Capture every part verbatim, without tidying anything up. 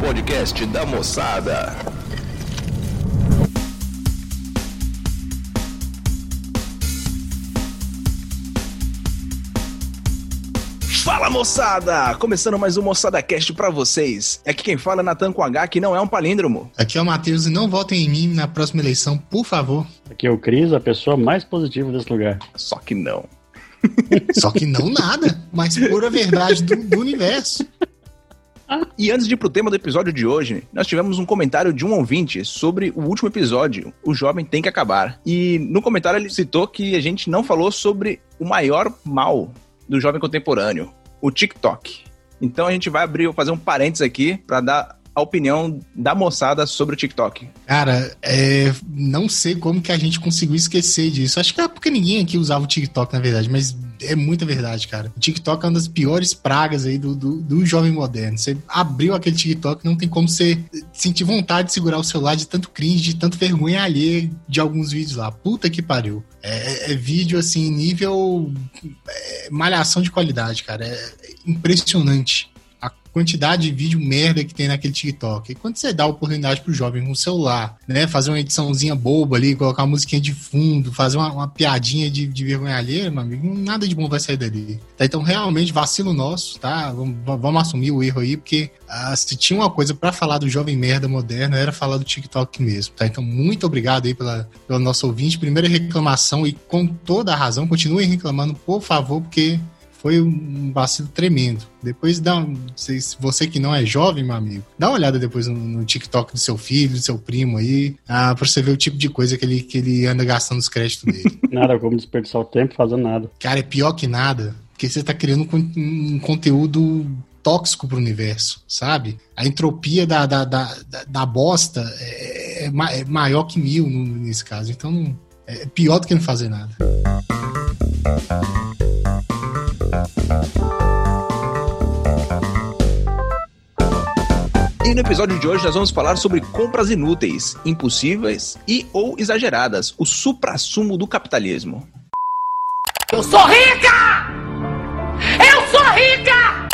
podcast da moçada. Fala, moçada! Começando mais um Moçada Cast pra vocês. Aqui quem fala é Natan com H, que não é um palíndromo. Aqui é o Matheus e não votem em mim na próxima eleição, por favor. Aqui é o Cris, a pessoa mais positiva desse lugar. Só que não. Só que não nada, mas pura verdade do, do universo. E antes de ir pro tema do episódio de hoje, nós tivemos um comentário de um ouvinte sobre o último episódio, O Jovem Tem Que Acabar. E no comentário ele citou que a gente não falou sobre o maior mal do jovem contemporâneo, o TikTok. Então a gente vai abrir, fazer um parênteses aqui para dar a opinião da moçada sobre o TikTok. Cara, é, não sei como que a gente conseguiu esquecer disso. Acho que é porque ninguém aqui usava o TikTok, na verdade, mas é muita verdade, cara. O TikTok é uma das piores pragas aí do, do, do jovem moderno. Você abriu aquele TikTok, não tem como você sentir vontade de segurar o celular de tanto cringe, de tanto vergonha alheia de alguns vídeos lá. Puta que pariu. É, é vídeo, assim, nível é, malhação de qualidade, cara. É impressionante a quantidade de vídeo merda que tem naquele TikTok. E quando você dá a oportunidade pro jovem com o celular, né, fazer uma ediçãozinha boba ali, colocar uma musiquinha de fundo, fazer uma, uma piadinha de, de vergonha alheia, meu amigo, nada de bom vai sair dali. Tá, então, realmente, vacilo nosso, tá? Vamos, vamos assumir o erro aí, porque ah, se tinha uma coisa pra falar do jovem merda moderno, era falar do TikTok mesmo, tá? Então, muito obrigado aí pela, pelo nosso ouvinte. Primeira reclamação, e com toda a razão, continuem reclamando, por favor, porque foi um vacilo tremendo. Depois dá um, você que não é jovem, meu amigo, dá uma olhada depois no, no TikTok do seu filho, do seu primo aí, ah, pra você ver o tipo de coisa que ele, que ele anda gastando os créditos dele. Nada como desperdiçar o tempo fazendo nada. Cara, é pior que nada, porque você tá criando um, um conteúdo tóxico pro universo, sabe? A entropia da, da, da, da, da bosta é, é, é maior que mil no, nesse caso. Então não, é pior do que não fazer nada. E no episódio de hoje nós vamos falar sobre compras inúteis, impossíveis e ou exageradas, o suprassumo do capitalismo. Eu sou rica! Eu sou rica!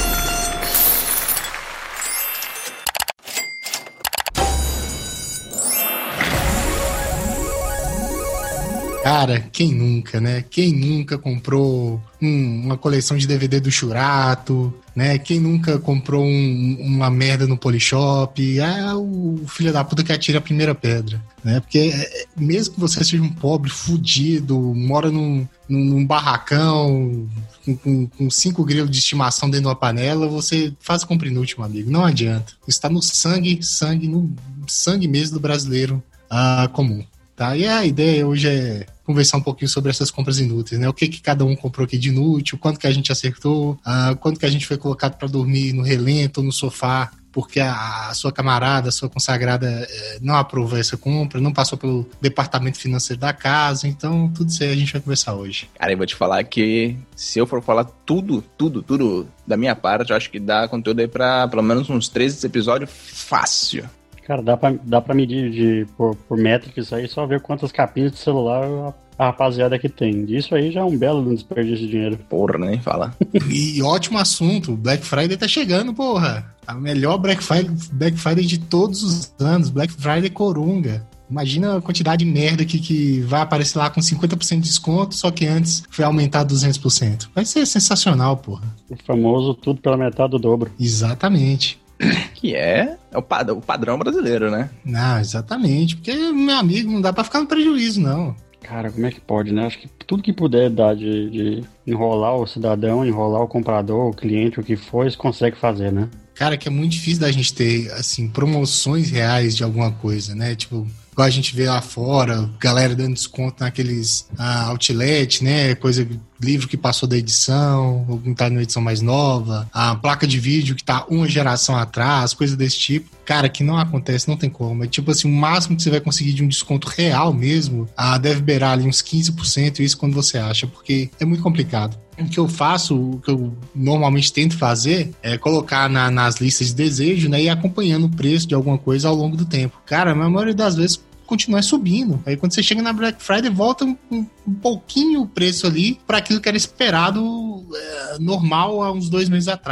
Cara, quem nunca, né? Quem nunca comprou um, uma coleção de D V D do Churato, né? Quem nunca comprou um, uma merda no Polishop? É o filho da puta que atira a primeira pedra, né? Porque mesmo que você seja um pobre fudido, mora num, num, num barracão com, com, com cinco grilos de estimação dentro de uma panela, você faz compra inútil, meu amigo. Não adianta. Está no sangue, sangue, no sangue mesmo do brasileiro uh, comum. Tá? E a ideia hoje é conversar um pouquinho sobre essas compras inúteis, né? O que, que cada um comprou aqui de inútil, quanto que a gente acertou, uh, quanto que a gente foi colocado para dormir no relento ou no sofá, porque a, a sua camarada, a sua consagrada eh, não aprovou essa compra, não passou pelo departamento financeiro da casa, então tudo isso aí a gente vai conversar hoje. Cara, eu vou te falar que se eu for falar tudo, tudo, tudo da minha parte, eu acho que dá conteúdo aí pra pelo menos uns treze episódios fácil. Cara, dá pra, dá pra medir de, por, por métrica isso aí, só ver quantas capinhas de celular a, a rapaziada que tem. Isso aí já é um belo desperdício de dinheiro. Porra, nem fala. E ótimo assunto, Black Friday tá chegando, porra. A melhor Black Friday, Black Friday de todos os anos, Black Friday Corunga. Imagina a quantidade de merda que, que vai aparecer lá com cinquenta por cento de desconto, só que antes foi aumentar duzentos por cento. Vai ser sensacional, porra. O famoso tudo pela metade do dobro. Exatamente. Que é, é o, padrão, o padrão brasileiro, né? Não, exatamente. Porque, meu amigo, não dá pra ficar no prejuízo, não. Cara, como é que pode, né? Acho que tudo que puder dar de, de enrolar o cidadão, enrolar o comprador, o cliente, o que for, eles conseguem fazer, né? Cara, que é muito difícil da gente ter, assim, promoções reais de alguma coisa, né? Tipo, igual a gente vê lá fora, galera dando desconto naqueles ah, outlet, né? Coisa, livro que passou da edição, ou não tá numa edição mais nova, a placa de vídeo que tá uma geração atrás, coisa desse tipo. Cara, que não acontece, não tem como. É tipo assim, o máximo que você vai conseguir de um desconto real mesmo, ah, deve beirar ali uns quinze por cento, isso quando você acha, porque é muito complicado. O que eu faço, o que eu normalmente tento fazer, é colocar na, nas listas de desejo, né, e ir acompanhando o preço de alguma coisa ao longo do tempo. Cara, a maioria das vezes continua subindo. Aí quando você chega na Black Friday, volta um, um pouquinho o preço ali para aquilo que era esperado é, normal há uns dois meses atrás.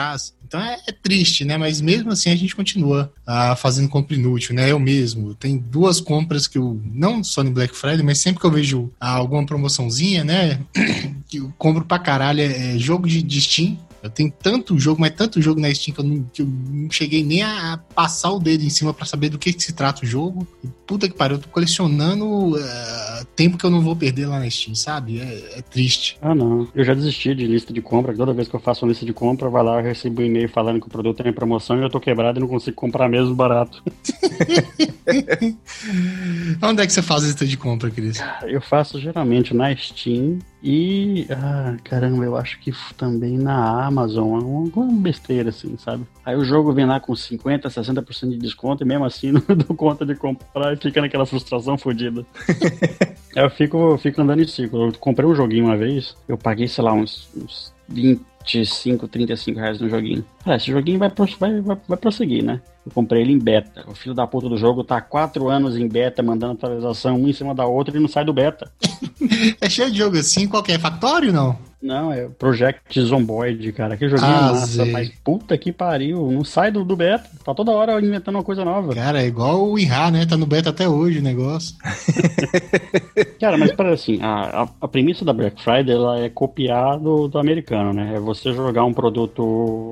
Então é, é triste, né? Mas mesmo assim a gente continua ah, fazendo compra inútil, né? Eu mesmo. Tem duas compras que eu, não só no Black Friday, mas sempre que eu vejo ah, alguma promoçãozinha, né? Que eu compro pra caralho, é, é jogo de, de Steam. Eu tenho tanto jogo, mas tanto jogo na Steam que eu não, que eu não cheguei nem a passar o dedo em cima pra saber do que, que se trata o jogo. E, puta que pariu, eu tô colecionando uh, tempo que eu não vou perder lá na Steam, sabe? É, é triste. Ah, não. Eu já desisti de lista de compra. Toda vez que eu faço uma lista de compra, vai lá, eu recebo um e-mail falando que o produto tá em promoção e eu tô quebrado e não consigo comprar mesmo barato. Onde é que você faz a lista de compra, Cris? Eu faço geralmente na Steam e... Ah, caramba, eu acho que também na Amazon. Alguma besteira assim, sabe? Aí o jogo vem lá com cinquenta, sessenta por cento de desconto e mesmo assim não dou conta de comprar e fica naquela frustração fodida. Eu fico, fico andando em ciclo. Eu comprei um joguinho uma vez, eu paguei, sei lá, uns, uns vinte e cinco, trinta e cinco reais no joguinho. Ah, esse joguinho vai, vai, vai, vai prosseguir, né? Eu comprei ele em beta. O filho da puta do jogo tá há quatro anos em beta, mandando atualização um em cima da outra e não sai do beta. É cheio de jogo assim, qualquer Factório, não? Não, é Project Zomboid, cara. Que joguinho ah, massa, sei. Mas puta que pariu. Não sai do, do beta. Tá toda hora inventando uma coisa nova. Cara, é igual o I R A, né? Tá no beta até hoje o negócio. Cara, mas para assim, a, a, a premissa da Black Friday, ela é copiar do, do americano, né? É você jogar um produto,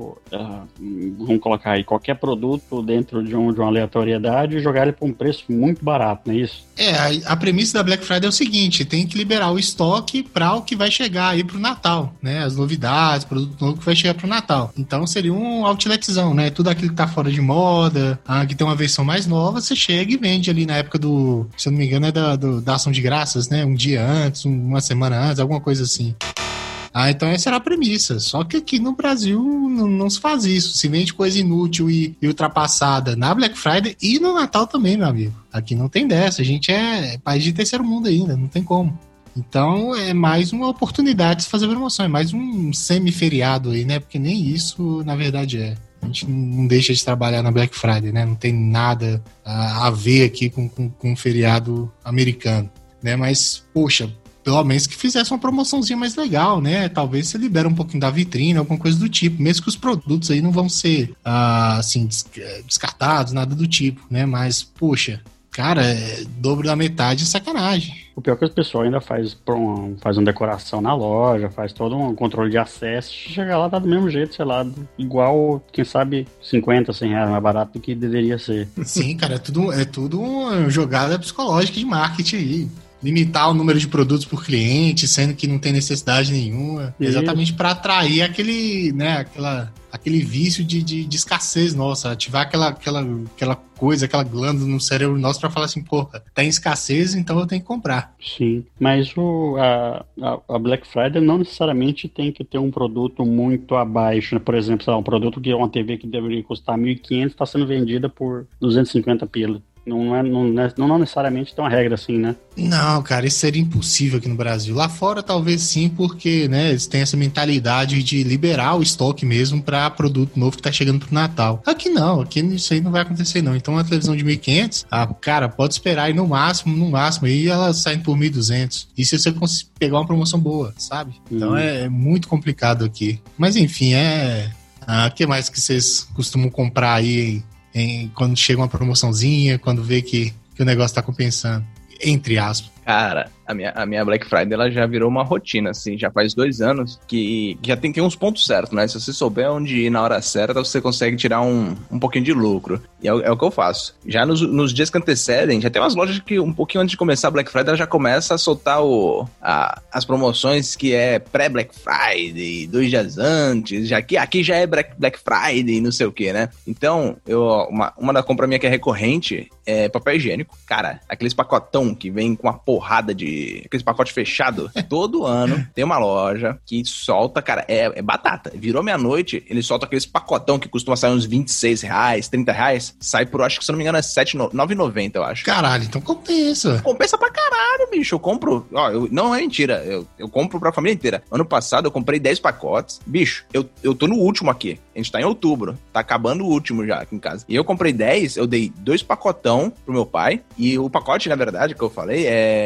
uh, vamos colocar aí, qualquer produto dentro de, um, de uma aleatoriedade e jogar ele por um preço muito barato, não é isso? É, a, a premissa da Black Friday é o seguinte, tem que liberar o estoque para o que vai chegar aí pro Natal, né? As novidades, produto novo que vai chegar pro Natal. Então seria um outletzão, né? Tudo aquilo que tá fora de moda, ah, que tem uma versão mais nova, você chega e vende ali na época do, se eu não me engano, é da, do, da ação de graças, né? Um dia antes, um, uma semana antes, alguma coisa assim. Ah, então essa era a premissa. Só que aqui no Brasil não, não se faz isso. Se vende coisa inútil e, e ultrapassada na Black Friday e no Natal também, meu amigo. Aqui não tem dessa. A gente é país de terceiro mundo ainda, não tem como. Então é mais uma oportunidade de se fazer promoção. É mais um semi-feriado aí, né? Porque nem isso, na verdade, é. A gente não deixa de trabalhar na Black Friday, né? Não tem nada a, a ver aqui com, com, com um feriado americano, né? Mas, poxa... pelo menos que fizesse uma promoçãozinha mais legal, né? Talvez você libera um pouquinho da vitrine, alguma coisa do tipo. Mesmo que os produtos aí não vão ser, ah, assim, descartados, nada do tipo, né? Mas, poxa, cara, é dobro da metade é sacanagem. O pior é que o pessoal ainda faz, um, faz uma decoração na loja, faz todo um controle de acesso. Chega lá, tá do mesmo jeito, sei lá, igual, quem sabe, cinquenta, cem reais mais barato do que deveria ser. Sim, cara, é tudo, é tudo uma jogada psicológica de marketing aí. Limitar o número de produtos por cliente, sendo que não tem necessidade nenhuma. Isso. Exatamente para atrair aquele, né, aquela, aquele vício de, de, de escassez nossa. Ativar aquela, aquela, aquela coisa, aquela glândula no cérebro nosso para falar assim, porra, tá em escassez, então eu tenho que comprar. Sim, mas o, a, a Black Friday não necessariamente tem que ter um produto muito abaixo, né? Por exemplo, sei lá, um produto que é uma T V que deveria custar mil e quinhentos está sendo vendida por duzentos e cinquenta pila. Não, é, não, não, não necessariamente tem uma regra assim, né? Não, cara, isso seria impossível aqui no Brasil. Lá fora talvez sim, porque, né, eles têm essa mentalidade de liberar o estoque mesmo para produto novo que tá chegando pro Natal. Aqui não, aqui isso aí não vai acontecer não. Então uma televisão de mil e quinhentos, ah, cara, pode esperar aí no máximo, no máximo, aí ela sai por mil e duzentos. E se você conseguir pegar uma promoção boa, sabe? Então hum. é, é muito complicado aqui. Mas enfim, é... Ah, o que mais que vocês costumam comprar aí em, quando chega uma promoçãozinha, quando vê que, que o negócio tá compensando? Entre aspas. Cara, a minha, a minha Black Friday ela já virou uma rotina, assim, já faz dois anos que, que já tem, tem uns pontos certos, né? Se você souber onde ir na hora certa, você consegue tirar um, um pouquinho de lucro. E é, é o que eu faço. Já nos, nos dias que antecedem, já tem umas lojas que um pouquinho antes de começar a Black Friday, ela já começa a soltar o, a, as promoções que é pré-Black Friday, dois dias antes, já que aqui já é Black Friday, não sei o que, né? Então, eu, uma, uma da compra minha que é recorrente é papel higiênico. Cara, aqueles pacotão que vem com uma porrada de... aqueles pacotes fechados. Todo ano tem uma loja que solta, cara, é, é batata. Virou meia-noite, ele solta aqueles pacotão que costuma sair uns vinte e seis reais, trinta reais. Sai por, acho que se eu não me engano, é sete, nove reais e noventa centavos, eu acho. Caralho, então compensa. Compensa pra caralho, bicho. Eu compro... Ó, eu, não é mentira. Eu, eu compro pra família inteira. Ano passado eu comprei dez pacotes. Bicho, eu, eu tô no último aqui. A gente tá em outubro. Tá acabando o último já aqui em casa. E eu comprei dez, eu dei dois pacotão pro meu pai. E o pacote, na verdade, que eu falei, é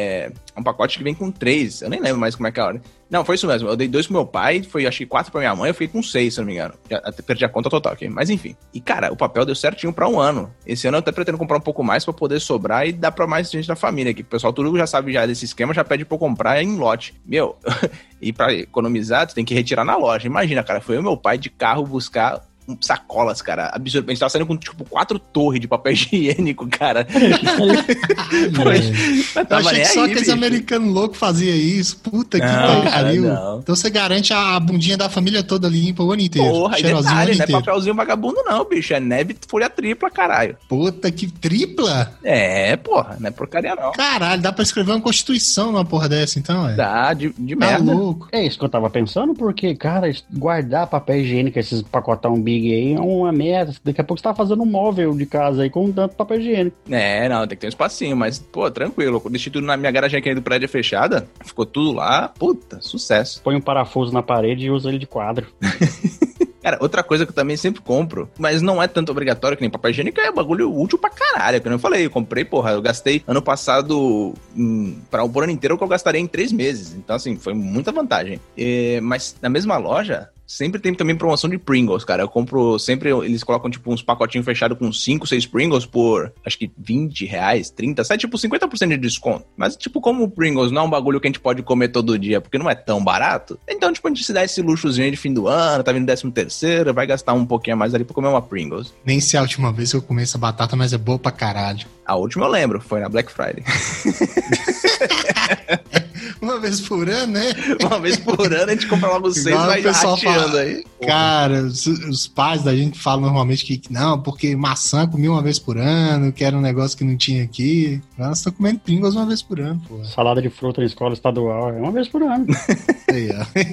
é um pacote que vem com três. Eu nem lembro mais como é que é a hora. Não, foi isso mesmo. Eu dei dois pro meu pai, foi acho que quatro pra minha mãe, eu fiquei com seis, se não me engano. Já, até perdi a conta total aqui. Mas enfim. E cara, o papel deu certinho pra um ano. Esse ano eu até pretendo comprar um pouco mais pra poder sobrar e dar pra mais gente da família. Que o pessoal tudo já sabe já desse esquema, já pede pra eu comprar em lote. Meu, e pra economizar, tu tem que retirar na loja. Imagina, cara, foi eu e meu pai de carro buscar sacolas, cara, absurdo. A gente tava saindo com, tipo, quatro torres de papel higiênico, cara. Pô, eu achei que só aqueles americanos loucos faziam isso. Puta que pariu. Então você garante a bundinha da família toda limpa o ano inteiro. Porra, e detalhe, não é papelzinho vagabundo não, bicho. É neve folha tripla, caralho. Puta que tripla? É, porra, não é porcaria não. Caralho, dá pra escrever uma constituição numa porra dessa, então, é? Dá, de, de tá merda. louco. É isso que eu tava pensando, porque, cara, guardar papel higiênico, esses pacotão big aí, é uma merda. Daqui a pouco você tá fazendo um móvel de casa aí com tanto papel higiênico. É, não, tem que ter um espacinho, mas, pô, tranquilo. Eu deixei tudo na minha garagem aqui do prédio fechada, ficou tudo lá, puta, sucesso. Põe um parafuso na parede e usa ele de quadro. Cara, outra coisa que eu também sempre compro, mas não é tanto obrigatório que nem papel higiênico, é bagulho útil pra caralho, que eu falei, eu comprei, porra, eu gastei ano passado, em, pra, por ano inteiro, o que eu gastaria em três meses, então assim, foi muita vantagem. E, mas na mesma loja, sempre tem também promoção de Pringles, cara, eu compro sempre, eles colocam tipo uns pacotinhos fechados com cinco, seis Pringles por, acho que vinte reais, trinta, sai tipo cinquenta por cento de desconto, mas tipo, como o Pringles não é um bagulho que a gente pode comer todo dia, porque não é tão barato, então tipo, a gente se dá esse luxozinho de fim do ano, tá vindo décimo terceiro, vai gastar um pouquinho a mais ali pra comer uma Pringles. Nem se é a última vez que eu comi essa batata, mas é boa pra caralho. A última eu lembro, foi na Black Friday. Uma vez por ano, né? Uma vez por ano a gente compra logo seis e vai rateando aí. Cara, os, os pais da gente falam normalmente que não, porque maçã comia uma vez por ano, que era um negócio que não tinha aqui. Nós estamos comendo Pringles uma vez por ano, pô. Salada de fruta na escola estadual é uma vez por ano. Aí,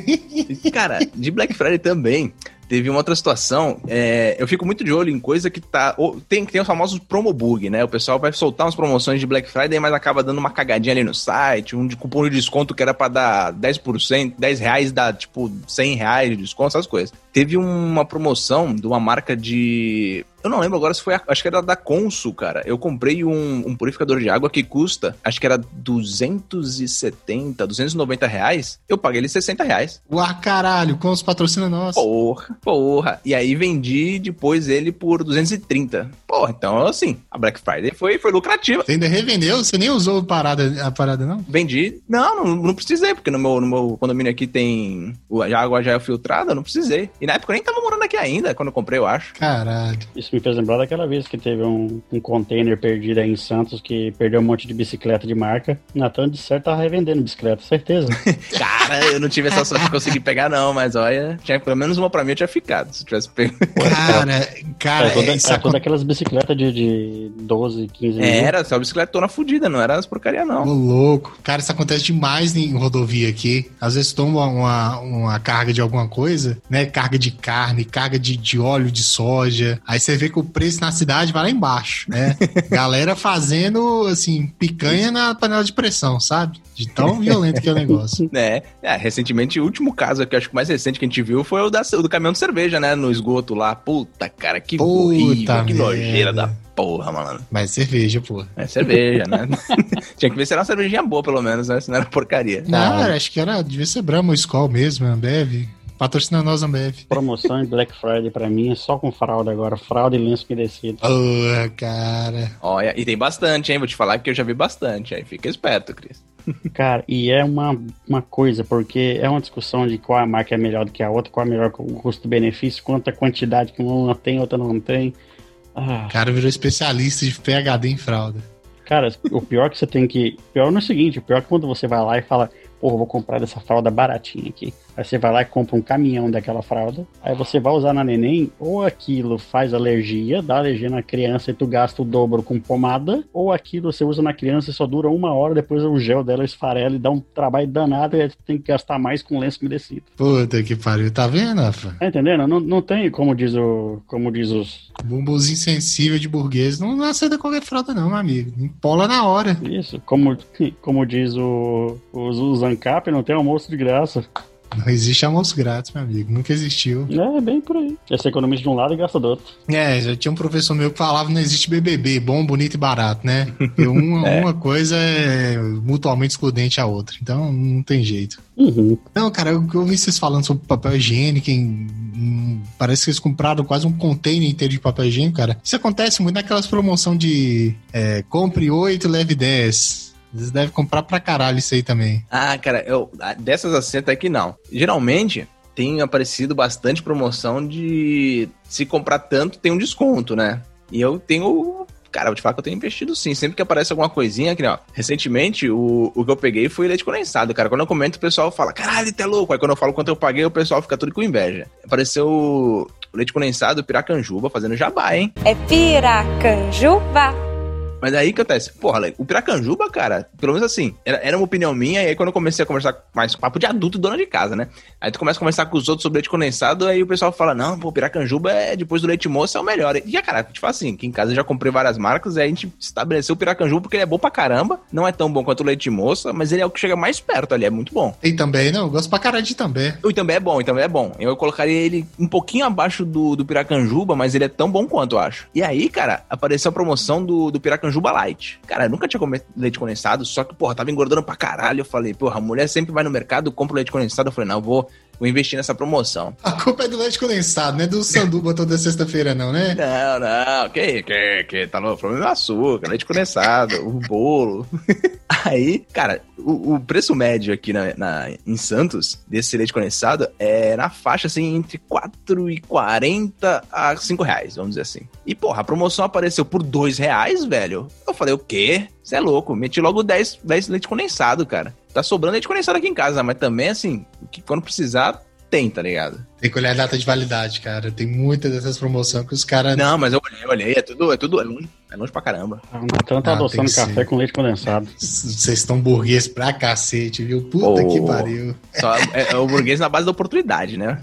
ó. Cara, de Black Friday também teve uma outra situação, é, eu fico muito de olho em coisa que tá... Ou, tem, tem os famosos promo bug, né? O pessoal vai soltar umas promoções de Black Friday, mas acaba dando uma cagadinha ali no site, um de cupom de desconto que era pra dar dez por cento, dez reais dá, tipo, cem reais de desconto, essas coisas. Teve uma promoção de uma marca de... Eu não lembro agora se foi, a, acho que era da Consul, cara. Eu comprei um, um purificador de água que custa, acho que era duzentos e setenta, duzentos e noventa reais. Eu paguei ele sessenta reais. Uá, caralho, com os patrocina nossa. Porra, porra. E aí vendi depois ele por duzentos e trinta. Porra, então assim, a Black Friday foi, foi lucrativa. Você ainda revendeu? Você nem usou a parada, a parada não? Vendi. Não, não, não precisei, porque no meu, no meu condomínio aqui tem... A água já é filtrada, não precisei. E na época eu nem tava morando aqui ainda, quando eu comprei, eu acho. Caralho. Isso me fez lembrar daquela vez que teve um, um container perdido aí em Santos, que perdeu um monte de bicicleta de marca. Natan, de certo, tava revendendo bicicleta, certeza. Cara, eu não tive essa sorte de conseguir pegar, não, mas olha, tinha pelo menos uma pra mim eu tinha ficado, se tivesse pego. Cara, cara, é toda, isso é acon- todas aquelas bicicletas de, de doze, quinze mil. Era, só a bicicleta toda fudida, não era as porcaria, não. Ô, louco. Cara, isso acontece demais em rodovia aqui. Às vezes toma uma, uma carga de alguma coisa, né? Carga de carne, carga de, de óleo de soja. Aí você vê que o preço na cidade vai lá embaixo, né? Galera fazendo, assim, picanha na panela de pressão, sabe? De tão violento que é o negócio. É, é, recentemente, o último caso que eu acho que o mais recente que a gente viu foi o, da, o do caminhão de cerveja, né? No esgoto lá. Puta, cara, que Puta horrível, que merda. nojeira da porra, mano. Mas cerveja, pô. É cerveja, né? Tinha que ver se era uma cervejinha boa, pelo menos, né? Se não era porcaria. Não, acho que era, devia ser Brahma ou Skol mesmo, Ambev. Patrocina nós, Ambev. Promoção em Black Friday pra mim é só com fralda agora. Fralda e lenço umedecido. Porra, cara. Olha, e tem bastante, hein? Vou te falar que eu já vi bastante. Aí fica esperto, Cris. Cara, e é uma, uma coisa, porque é uma discussão de qual a marca é melhor do que a outra, qual é melhor o custo-benefício, quanta quantidade que uma tem, outra não tem. Ah, O cara virou especialista de P H D em fralda. cara, o pior que você tem que... O pior não é o seguinte, o pior é que quando você vai lá e fala, porra, vou comprar dessa fralda baratinha aqui. Aí você vai lá e compra um caminhão daquela fralda. Aí você vai usar na neném, ou aquilo faz alergia, dá alergia na criança e tu gasta o dobro com pomada, ou aquilo você usa na criança e só dura uma hora, depois o gel dela esfarela e dá um trabalho danado e aí tu tem que gastar mais com lenço umedecido. Puta que pariu. Tá vendo, Rafa? Tá entendendo? Não, não tem, como diz o... Como diz os... Bumbumzinho sensível de burguês. Não, não aceita qualquer fralda não, meu amigo. Empola na hora. Isso, como, como diz o, os, os ANCAP, não tem almoço de graça. Não existe almoço grátis, meu amigo. Nunca existiu. É, bem por aí. Você economiza de um lado e gasta do outro. É, já tinha um professor meu que falava que não existe B B B, bom, bonito e barato, né? Porque uma, é. uma coisa é mutuamente excludente à outra. Então, não tem jeito. Uhum. Não, cara, eu, eu vi vocês falando sobre papel higiênico. Em, em, parece que eles compraram quase um container inteiro de papel higiênico, cara. Isso acontece muito naquelas promoções de é, compre oito, leve dez. Eles devem comprar pra caralho isso aí também. Ah, cara, eu, dessas assim até que não. Geralmente tem aparecido bastante promoção de se comprar tanto tem um desconto, né? E eu tenho... Cara, vou te falar que eu tenho investido sim. Sempre que aparece alguma coisinha aqui, ó. Recentemente, o, o que eu peguei foi leite condensado, cara. Quando eu comento, o pessoal fala, caralho, tu é louco. Aí quando eu falo quanto eu paguei, o pessoal fica tudo com inveja. Apareceu o leite condensado Piracanjuba fazendo jabá, hein? É Piracanjuba. Mas aí que acontece, porra, o Piracanjuba, cara, pelo menos assim, era, era uma opinião minha, e aí quando eu comecei a conversar mais papo de adulto e dona de casa, né? Aí tu começa a conversar com os outros sobre leite condensado, aí o pessoal fala, não, pô, o Piracanjuba é, depois do leite moço é o melhor. E, já, cara, tipo assim, aqui em casa eu já comprei várias marcas, aí a gente estabeleceu o Piracanjuba porque ele é bom pra caramba, não é tão bom quanto o leite moça, mas ele é o que chega mais perto ali, é muito bom. E também, não, eu gosto pra caralho de também. E também é bom, e também é bom. Eu colocaria ele um pouquinho abaixo do, do Piracanjuba, mas ele é tão bom quanto, eu acho. E aí, cara, apareceu a promoção do, do Piracanjuba Light. Cara, eu nunca tinha comido leite condensado, só que, porra, tava engordando pra caralho. Eu falei, porra, a mulher sempre vai no mercado, compra leite condensado. Eu falei, não, vou, vou investir nessa promoção. A culpa é do leite condensado, não é do sanduba toda sexta-feira, não, né? Não, não, que, que, que, tá louco? O problema é o açúcar, leite condensado, o bolo. Aí, cara, o, o preço médio aqui na, na, em Santos, desse leite condensado, é na faixa, assim, entre quatro reais e quarenta a cinco reais, vamos dizer assim. E, porra, a promoção apareceu por dois reais, velho. Eu falei, o quê? Você é louco. Meti logo dez, dez leite condensado, cara. Tá sobrando leite condensado aqui em casa, mas também, assim, que quando precisar, tem, tá ligado? Tem que olhar a data de validade, cara. Tem muitas dessas promoções que os caras... Não, mas eu olhei, eu olhei. É tudo, é tudo, é longe, é longe pra caramba. Então tá adoçando café ser. com leite condensado. Vocês estão burguês pra cacete, viu? Puta oh, que pariu. Só é, é o burguês na base da oportunidade, né?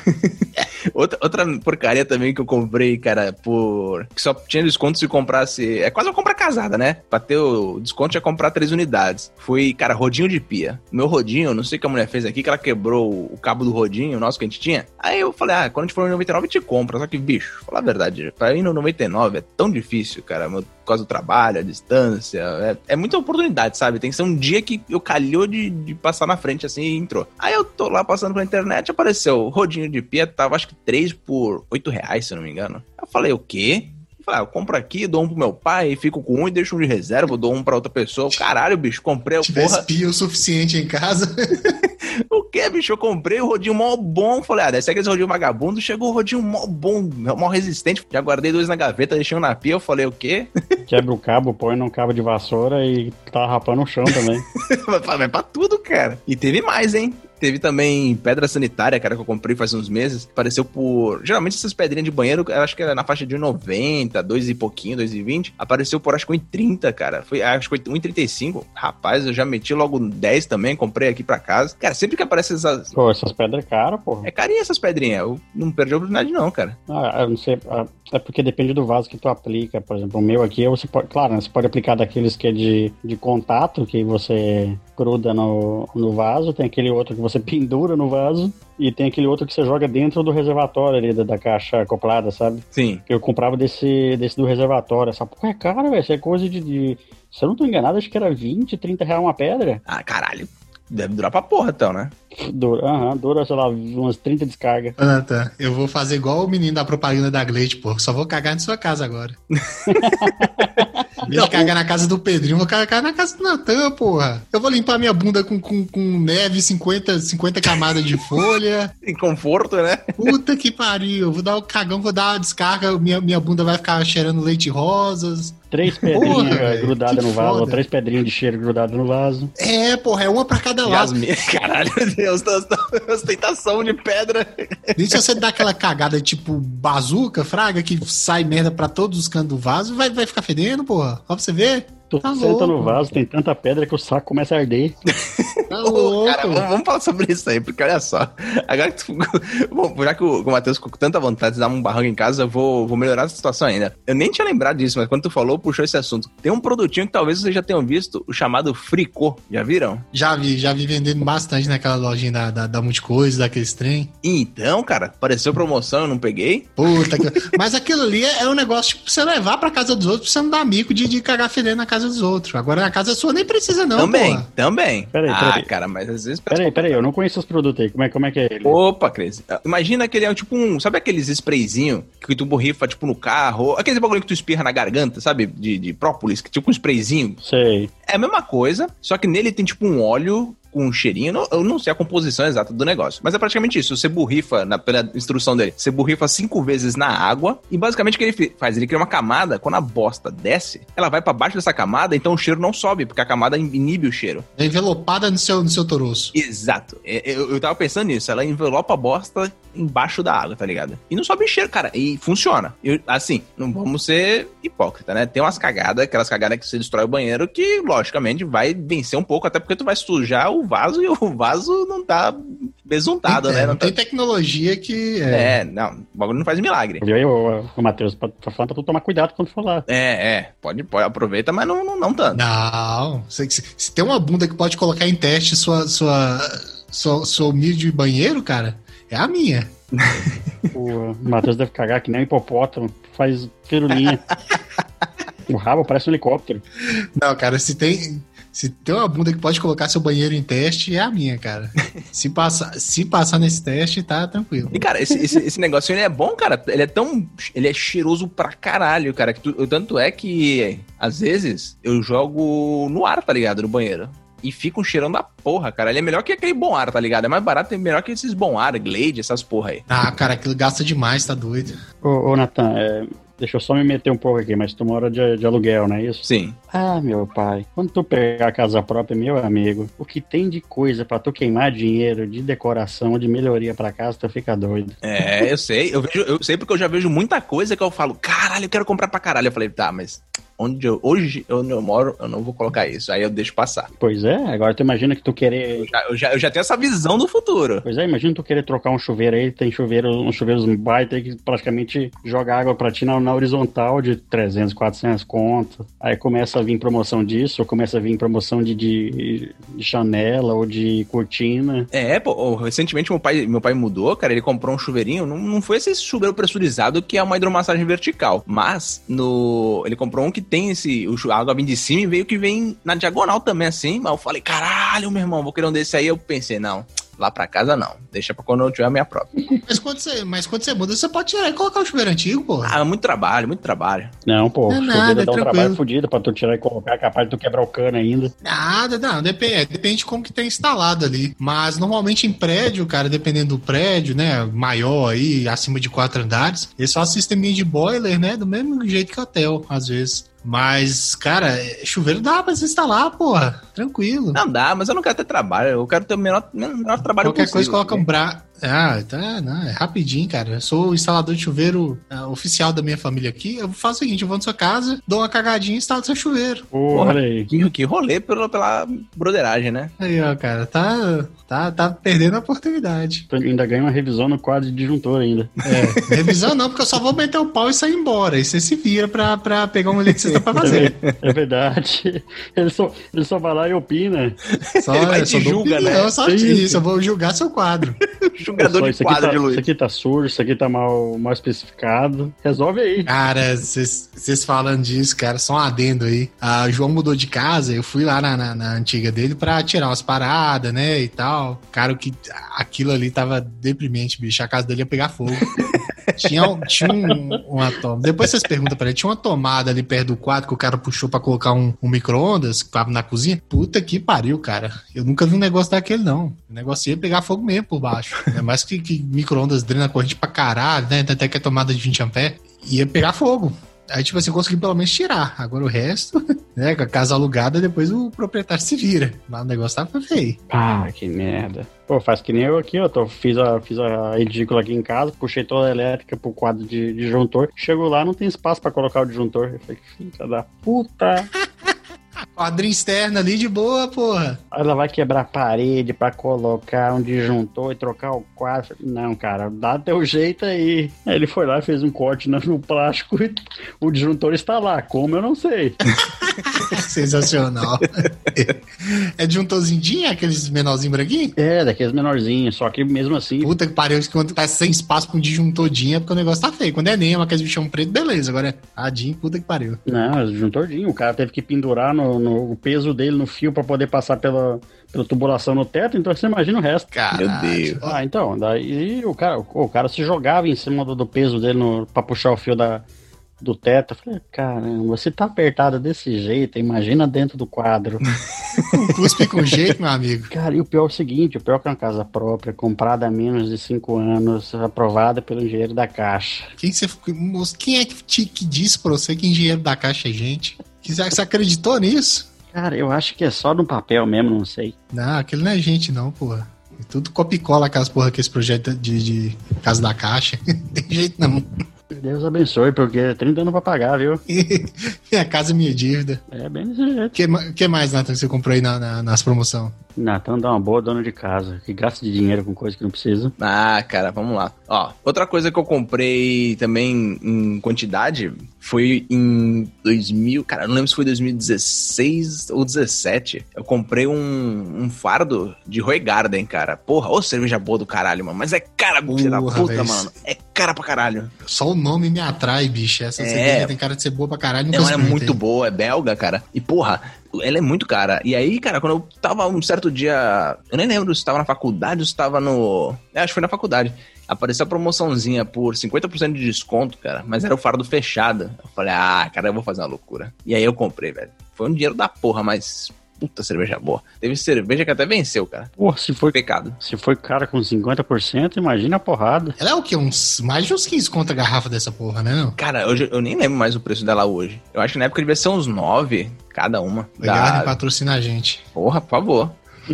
outra, outra porcaria também que eu comprei, cara, por... que só tinha desconto se comprasse... É quase uma compra casada, né? Pra ter o desconto tinha que comprar três unidades. Foi, cara, rodinho de pia. Meu rodinho, não sei o que a mulher fez aqui, que ela quebrou o cabo do rodinho, o nosso que a gente tinha. Aí eu falei, ah, quando a gente for no noventa e nove, a gente compra. Só que, bicho, falar a verdade, pra ir no noventa e nove é tão difícil, cara, por causa do trabalho, a distância. É, é muita oportunidade, sabe? Tem que ser um dia que eu calhou de, de passar na frente, assim, e entrou. Aí eu tô lá passando pela internet, apareceu o rodinho de pia, tava acho que três por oito reais, se eu não me engano. Eu falei, o quê? Eu falei, ah, eu compro aqui, dou um pro meu pai, fico com um e deixo um de reserva, dou um pra outra pessoa. Caralho, bicho, comprei o tivesse porra... pia o suficiente em casa... O que, bicho? Eu comprei o rodinho mó bom. Falei, ah, deve ser aquele rodinho vagabundo. Chegou o rodinho mó bom, mó resistente. Já guardei dois na gaveta, deixei um na pia. Eu falei, o quê? Quebra o cabo, põe num cabo de vassoura e tá rapando o chão também. Vai pra tudo, cara. E teve mais, hein? Teve também pedra sanitária, cara, que eu comprei faz uns meses. Apareceu por... Geralmente essas pedrinhas de banheiro, eu acho que era na faixa de um e noventa, dois e pouquinho, dois e vinte. Apareceu por acho que um e trinta, cara. Foi, acho que um e trinta e cinco. Rapaz, eu já meti logo dez também, comprei aqui pra casa. Cara, sempre que aparece essas... Pô, essas pedras é caras, pô. É carinha essas pedrinhas. Eu não perdi a oportunidade não, cara. Ah, eu não sei... É porque depende do vaso que tu aplica. Por exemplo, o meu aqui, você pode... Claro, né, você pode aplicar daqueles que é de, de contato, que você gruda no, no vaso. Tem aquele outro que você pendura no vaso e tem aquele outro que você joga dentro do reservatório ali, da, da caixa acoplada, sabe? Sim. Eu comprava desse, desse do reservatório. Essa porra é cara, velho. Isso é coisa de, de... Se eu não tô enganado, acho que era vinte, trinta reais uma pedra. Ah, caralho. Deve durar pra porra, então, né? Dura, uhum, dura, sei lá, umas trinta descargas. Ah, tá. Eu vou fazer igual o menino da propaganda da Glade, pô. Só vou cagar na sua casa agora. Em vez de cagar na casa do Pedrinho, vou cagar na casa do Natan, porra. Eu vou limpar minha bunda com, com, com neve, cinquenta, cinquenta camadas de folha. Em conforto, né? Puta que pariu. Eu vou dar o cagão, vou dar uma descarga, minha, minha bunda vai ficar cheirando leite rosas. Três pedrinhas grudadas no vaso, ou três pedrinhas de cheiro grudadas no vaso. É, porra, é uma pra cada lado. Caralho, Deus, ostentação de pedra. E se você dá aquela cagada tipo bazuca, fraga, que sai merda pra todos os cantos do vaso, vai, vai ficar fedendo, porra. Ó pra você ver. Tu Tá senta louco, no vaso, tem tanta pedra que o saco começa a arder. Tá Ô, louco. cara, vamos, vamos falar sobre isso aí, porque olha só. Agora que tu, bom, já que o, o Matheus ficou com tanta vontade de dar um barranco em casa, eu vou, vou melhorar essa situação ainda. Eu nem tinha lembrado disso, mas quando tu falou, puxou esse assunto. Tem um produtinho que talvez vocês já tenham visto, o chamado Fricô. Já viram? Já vi, já vi vendendo bastante naquela lojinha da, da, da Multicoisa, daqueles trem. Então, cara, apareceu promoção, eu não peguei. Puta que... Mas aquilo ali é um negócio tipo, pra você levar pra casa dos outros, pra você não dar mico de, de cagar fedendo na casa dos outros. Agora na casa sua nem precisa não, Também, porra. também. Peraí, ah, peraí. cara, mas às vezes... Peraí, peraí, eu não conheço os produtos aí. Como é, como é que é ele? Opa, Cris. Imagina que ele é tipo um... Sabe aqueles sprayzinho que tu borrifa, tipo, no carro? Aqueles bagulho que tu espirra na garganta, sabe? De, de própolis, que tipo um sprayzinho. Sei. É a mesma coisa, só que nele tem tipo um óleo com um cheirinho. Não- Eu não sei a composição exata do negócio, mas é praticamente isso. Você borrifa, na, pela instrução dele, você borrifa cinco vezes na água e basicamente o que ele fi- faz? Ele cria uma camada, quando a bosta desce, ela vai pra baixo dessa camada, então o cheiro não sobe, porque a camada inibe o cheiro. É envelopada no seu, no seu toroço. Exato. É, Eu, eu tava pensando nisso. Ela envelopa a bosta embaixo da água, tá ligado? E não sobe cheiro, cara. E funciona. Eu, assim, não vamos ser hipócrita, né? Tem umas cagadas, aquelas cagadas que você destrói o banheiro, que, logicamente, vai vencer um pouco, até porque tu vai sujar o vaso e o vaso não tá besuntado, tem, né? é, Não tem tá... tecnologia que... É. É, não. O bagulho não faz milagre. E aí, o, o Matheus, tá tá falando pra tu tomar cuidado quando for lá. É, é. Pode, pode aproveita, mas não, não, não tanto. Não. Se, se, se tem uma bunda que pode colocar em teste sua, sua, sua, seu humilde banheiro, cara, é a minha. O Matheus deve cagar que nem um hipopótamo, faz firulinha. O rabo parece um helicóptero. Não, cara, se tem... Se tem uma bunda que pode colocar seu banheiro em teste, é a minha, cara. Se passar, se passar nesse teste, tá tranquilo. E, cara, esse, esse, esse negócio ele é bom, cara. Ele é tão. Ele é cheiroso pra caralho, cara. Que tu- tanto é que, às vezes, eu jogo no ar, tá ligado? No banheiro. E fica um cheirão da porra, cara. Ele é melhor que aquele bom ar, tá ligado? É mais barato e melhor que esses bom ar, Glade, essas porra aí. Ah, cara, aquilo gasta demais, tá doido. Ô, ô Natan, é, deixa eu só me meter um pouco aqui, mas tu mora de, de aluguel, não é isso? Sim. Ah, meu pai, quando tu pegar a casa própria, meu amigo, o que tem de coisa pra tu queimar dinheiro, de decoração, de melhoria pra casa, tu fica doido. É, eu sei. Eu, vejo, eu sei porque eu já vejo muita coisa que eu falo, caralho, eu quero comprar pra caralho. Eu falei, tá, mas onde eu, hoje, onde eu moro, eu não vou colocar isso. Aí eu deixo passar. Pois é, agora tu imagina que tu querer... Eu já, eu já, eu já tenho essa visão do futuro. Pois é, imagina tu querer trocar um chuveiro aí, tem chuveiro, uns chuveiros baita aí que praticamente joga água pra ti na, na horizontal de trezentos, quatrocentos conto. Aí começa a vir promoção disso, ou começa a vir promoção de, de, de chanela ou de cortina. É, pô, recentemente meu pai, meu pai mudou, cara, ele comprou um chuveirinho, não, não foi esse chuveiro pressurizado que é uma hidromassagem vertical, mas no ele comprou um que tem esse, o, chu- a água vem de cima e veio que vem na diagonal também assim, mas eu falei, caralho, meu irmão, vou querer um desse aí, eu pensei, não, lá pra casa não, deixa pra quando eu tiver a minha própria. Mas quando você, mas quando você muda, você pode tirar e colocar o chuveiro antigo, porra. Ah, muito trabalho, muito trabalho. Não, pô, Não é o nada, chuveiro é dá um tranquilo. trabalho fodido pra tu tirar e colocar, é capaz de tu quebrar o cano ainda. Nada, não, depende, é, depende de como que tem instalado ali. Mas normalmente em prédio, cara, dependendo do prédio, né, maior aí, acima de quatro andares, eles fazem sisteminha de boiler, né, do mesmo jeito que hotel, às vezes. Mas, cara, é, chuveiro dá pra se instalar, porra, tranquilo. Não dá, mas eu não quero ter trabalho, eu quero ter o menor, menor trabalho Qualquer coisa possível. coloca um bra... Ah, tá, não, é rapidinho, cara. Eu sou o instalador de chuveiro ah, oficial da minha família aqui. Eu faço o seguinte, eu vou na sua casa, dou uma cagadinha e instalo seu chuveiro. Pô, Porra. olha aí. Que, que rolê pela, pela broderagem, né? Aí, ó, cara, tá, tá, tá perdendo a oportunidade. Tu ainda ganha uma revisão no quadro de disjuntor ainda. É, revisão não, porque eu só vou meter o pau e sair embora. E você se vira pra, pra pegar um eletricista pra fazer. É verdade. Ele só, ele só vai lá e opina. Só, Ele vai eu só te dou julga, opinião, né? só É isso. isso. Eu vou julgar seu quadro. Jogador Só de isso aqui quadro tá, de luz. Isso aqui tá sujo, isso aqui tá mal, mal especificado. Resolve aí. Cara, vocês falando disso, cara, só um adendo aí. A o João mudou de casa, eu fui lá na, na, na antiga dele pra tirar umas paradas, né, e tal. Cara, o que, aquilo ali tava deprimente, bicho. A casa dele ia pegar fogo. Tinha, um- tinha um, uma tomada. Depois vocês perguntam pra ele, tinha uma tomada ali perto do quarto que o cara puxou pra colocar um, um micro-ondas que tava na cozinha. Puta que pariu, cara. Eu nunca vi um negócio daquele, não. O negócio ia pegar fogo mesmo por baixo. É mais que, que micro-ondas drena a corrente pra caralho, né? Até que é tomada de vinte amperes. Ia pegar fogo. Aí, tipo assim, eu consegui pelo menos tirar. Agora o resto, né? Com a casa alugada, depois o proprietário se vira. Mas o negócio tava feio. Ah, que merda. Pô, faz que nem eu aqui, ó. Tô, fiz, a, fiz a edícula aqui em casa, puxei toda a elétrica pro quadro de, de disjuntor. Chego lá, não tem espaço pra colocar o disjuntor. Eu falei, filha da puta. Quadrinho externo ali de boa, porra. Ela vai quebrar a parede pra colocar um disjuntor e trocar o quadro. Não, cara, dá teu jeito aí. Aí ele foi lá, fez um corte no plástico e o disjuntor está lá. Como eu não sei. Sensacional. É disjuntorzinho, aqueles menorzinhos branquinhos? É, daqueles menorzinhos, só que mesmo assim... Puta que pariu, quando tá sem espaço pra um disjuntordinho é porque o negócio tá feio. Quando é Nemo, aqueles bichão preto, beleza. Agora é adinho, puta que pariu. Não, é disjuntordinho. O cara teve que pendurar no, no o peso dele no fio pra poder passar pela, pela tubulação no teto, então você imagina o resto. Caralho. Meu Deus. Ah, então, daí o cara, o cara se jogava em cima do, do peso dele no, pra puxar o fio da... do teto. Eu falei, caramba, você tá apertado desse jeito, imagina dentro do quadro. Cuspe com jeito, meu amigo. Cara, e o pior é o seguinte, o pior é que é uma casa própria, comprada há menos de cinco anos, aprovada pelo engenheiro da Caixa. Quem, você, quem é que, te, que disse pra você que engenheiro da Caixa é gente? Que você acreditou nisso? Cara, eu acho que é só no papel mesmo, não sei. Não, aquele não é gente não, porra. É tudo copia-cola aquelas porra que esse projeto de, de Casa da Caixa. Não tem jeito não. Deus abençoe, porque é trinta anos pra pagar, viu? Minha casa, minha dívida. É bem desse jeito. O que, que mais, Nathan, que você comprou aí na, na, nas promoções? Natan dá uma boa dona de casa, que gasta de dinheiro com coisa que não precisa. Ah, cara, vamos lá. Ó, outra coisa que eu comprei também em quantidade foi em dois mil, cara, eu não lembro se foi dois mil e dezesseis ou dezessete. Eu comprei um, um fardo de Hoegaarden, cara. Porra, ô cerveja boa do caralho, mano. Mas é cara, filha da puta, véio. Mano. É cara pra caralho. Só o nome me atrai, bicho. Essa é... cerveja tem cara de ser boa pra caralho. Ela é muito boa, é belga, cara. E porra, ela é muito cara. E aí, cara, quando eu tava um certo dia... Eu nem lembro se estava na faculdade ou se estava no... É, acho que foi na faculdade. Apareceu a promoçãozinha por cinquenta por cento de desconto, cara. Mas era o fardo fechado. Eu falei, ah, cara, eu vou fazer uma loucura. E aí eu comprei, velho. Foi um dinheiro da porra, mas... Puta cerveja boa. Teve cerveja que até venceu, cara. Porra, se foi... Pecado. Se foi cara com cinquenta por cento, imagina a porrada. Ela é o quê? Uns, mais de uns quinze conto a garrafa dessa porra, né? Não? Cara, hoje, eu nem lembro mais o preço dela hoje. Eu acho que na época devia ser uns nove cada uma. Obrigado, da... patrocina a gente. Porra, por favor.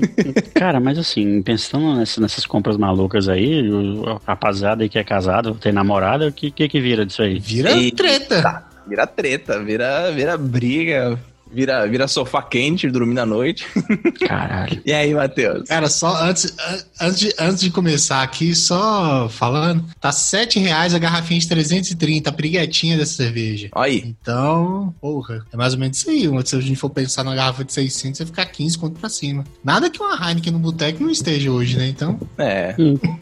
Cara, mas assim, pensando nessas, nessas compras malucas aí, o rapaziada aí que é casado, tem namorada, o que, que que vira disso aí? Vira Eita. treta. Vira treta, vira, vira briga, vira, vira sofá quente, dormindo à noite. Caralho. E aí, Matheus? Cara, só antes, antes, de, antes de começar aqui, só falando, tá sete reais a garrafinha de trezentos e trinta, a briguetinha dessa cerveja. Aí. Então, porra, é mais ou menos isso aí. Se a gente for pensar na garrafa de seiscentos, vai ficar quinze conto pra cima. Nada que uma Heineken no boteco não esteja hoje, né? Então... É.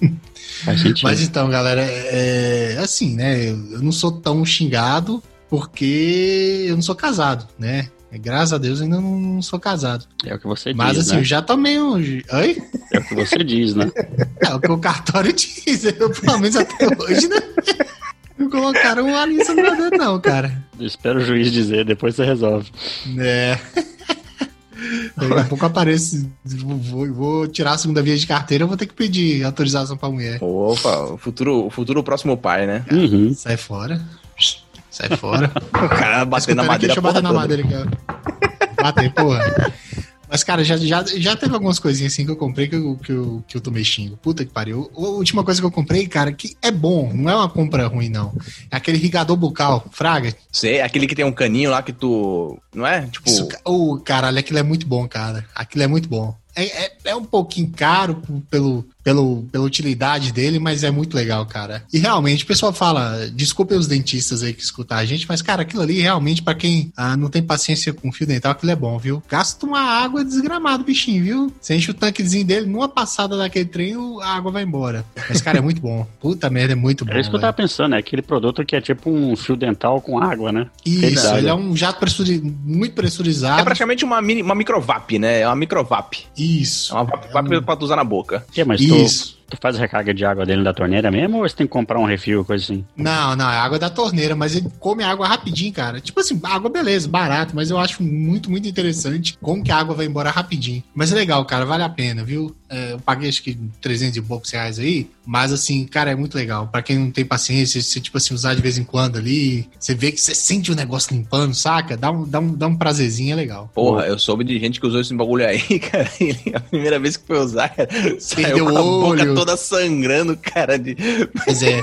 Faz sentido. Mas então, galera, é assim, né? Eu não sou tão xingado porque eu não sou casado, né? Graças a Deus eu ainda não sou casado. É o que você Mas, diz, assim, né? eu já tomei um... Oi? É o que você diz, né? É o que o cartório diz. Eu, pelo menos até hoje, né? Não colocaram uma lista no meu dedo, não, cara. Eu espero o juiz dizer, depois você resolve. É... Daqui a pouco aparece, vou, vou tirar a segunda via de carteira, eu vou ter que pedir autorização pra mulher. Opa, o futuro, o futuro próximo pai, né? Uhum. Sai fora. Sai fora. O cara batendo na madeira. Deixa eu bater na madeira aqui, ó. Bater, porra. Mas, cara, já, já, já teve algumas coisinhas assim que eu comprei que eu, que eu, que eu tomei xingo. Puta que pariu. A última coisa que eu comprei, cara, que é bom, não é uma compra ruim, não. É aquele irrigador bucal, fraga. Sei, aquele que tem um caninho lá que tu... Não é? Tipo... Isso, oh, caralho, aquilo é muito bom, cara. Aquilo é muito bom. É, é, é um pouquinho caro pelo, pelo, pela utilidade dele, mas é muito legal, cara. E realmente, o pessoal fala, desculpem os dentistas aí que escutam a gente, mas, cara, aquilo ali realmente, pra quem ah, não tem paciência com fio dental, aquilo é bom, viu? Gasta uma água desgramado, bichinho, viu? Você enche o tanquezinho dele, numa passada daquele trem, a água vai embora. Mas, cara, é muito bom. Puta merda, é muito bom. É isso que eu tava pensando, é aquele produto que é tipo um fio dental com água, né? Isso, Verdade. Ele é um jato pressuri... muito pressurizado. É praticamente uma, mini, uma microvap, né? É uma microvap. Isso. É uma vap, vap é um... pra tu usar na boca. Que, mas Isso. Tu, tu faz recarga de água dele da torneira mesmo ou você tem que comprar um refil, coisa assim? Não, não, é água da torneira, mas ele come água rapidinho, cara. Tipo assim, água beleza, barato, mas eu acho muito, muito interessante como que a água vai embora rapidinho. Mas é legal, cara, vale a pena, viu? É, eu paguei acho que trezentos e poucos reais aí, mas assim, cara, é muito legal. Pra quem não tem paciência, você tipo assim, usar de vez em quando ali, você vê que você sente o negócio limpando, saca? Dá um, dá um, dá um prazerzinho, é legal. Porra, eu soube de gente que usou esse bagulho aí, cara, e a primeira vez que foi usar, cara, saiu Perdeu com a o olho. boca toda sangrando, cara, de... Pois é.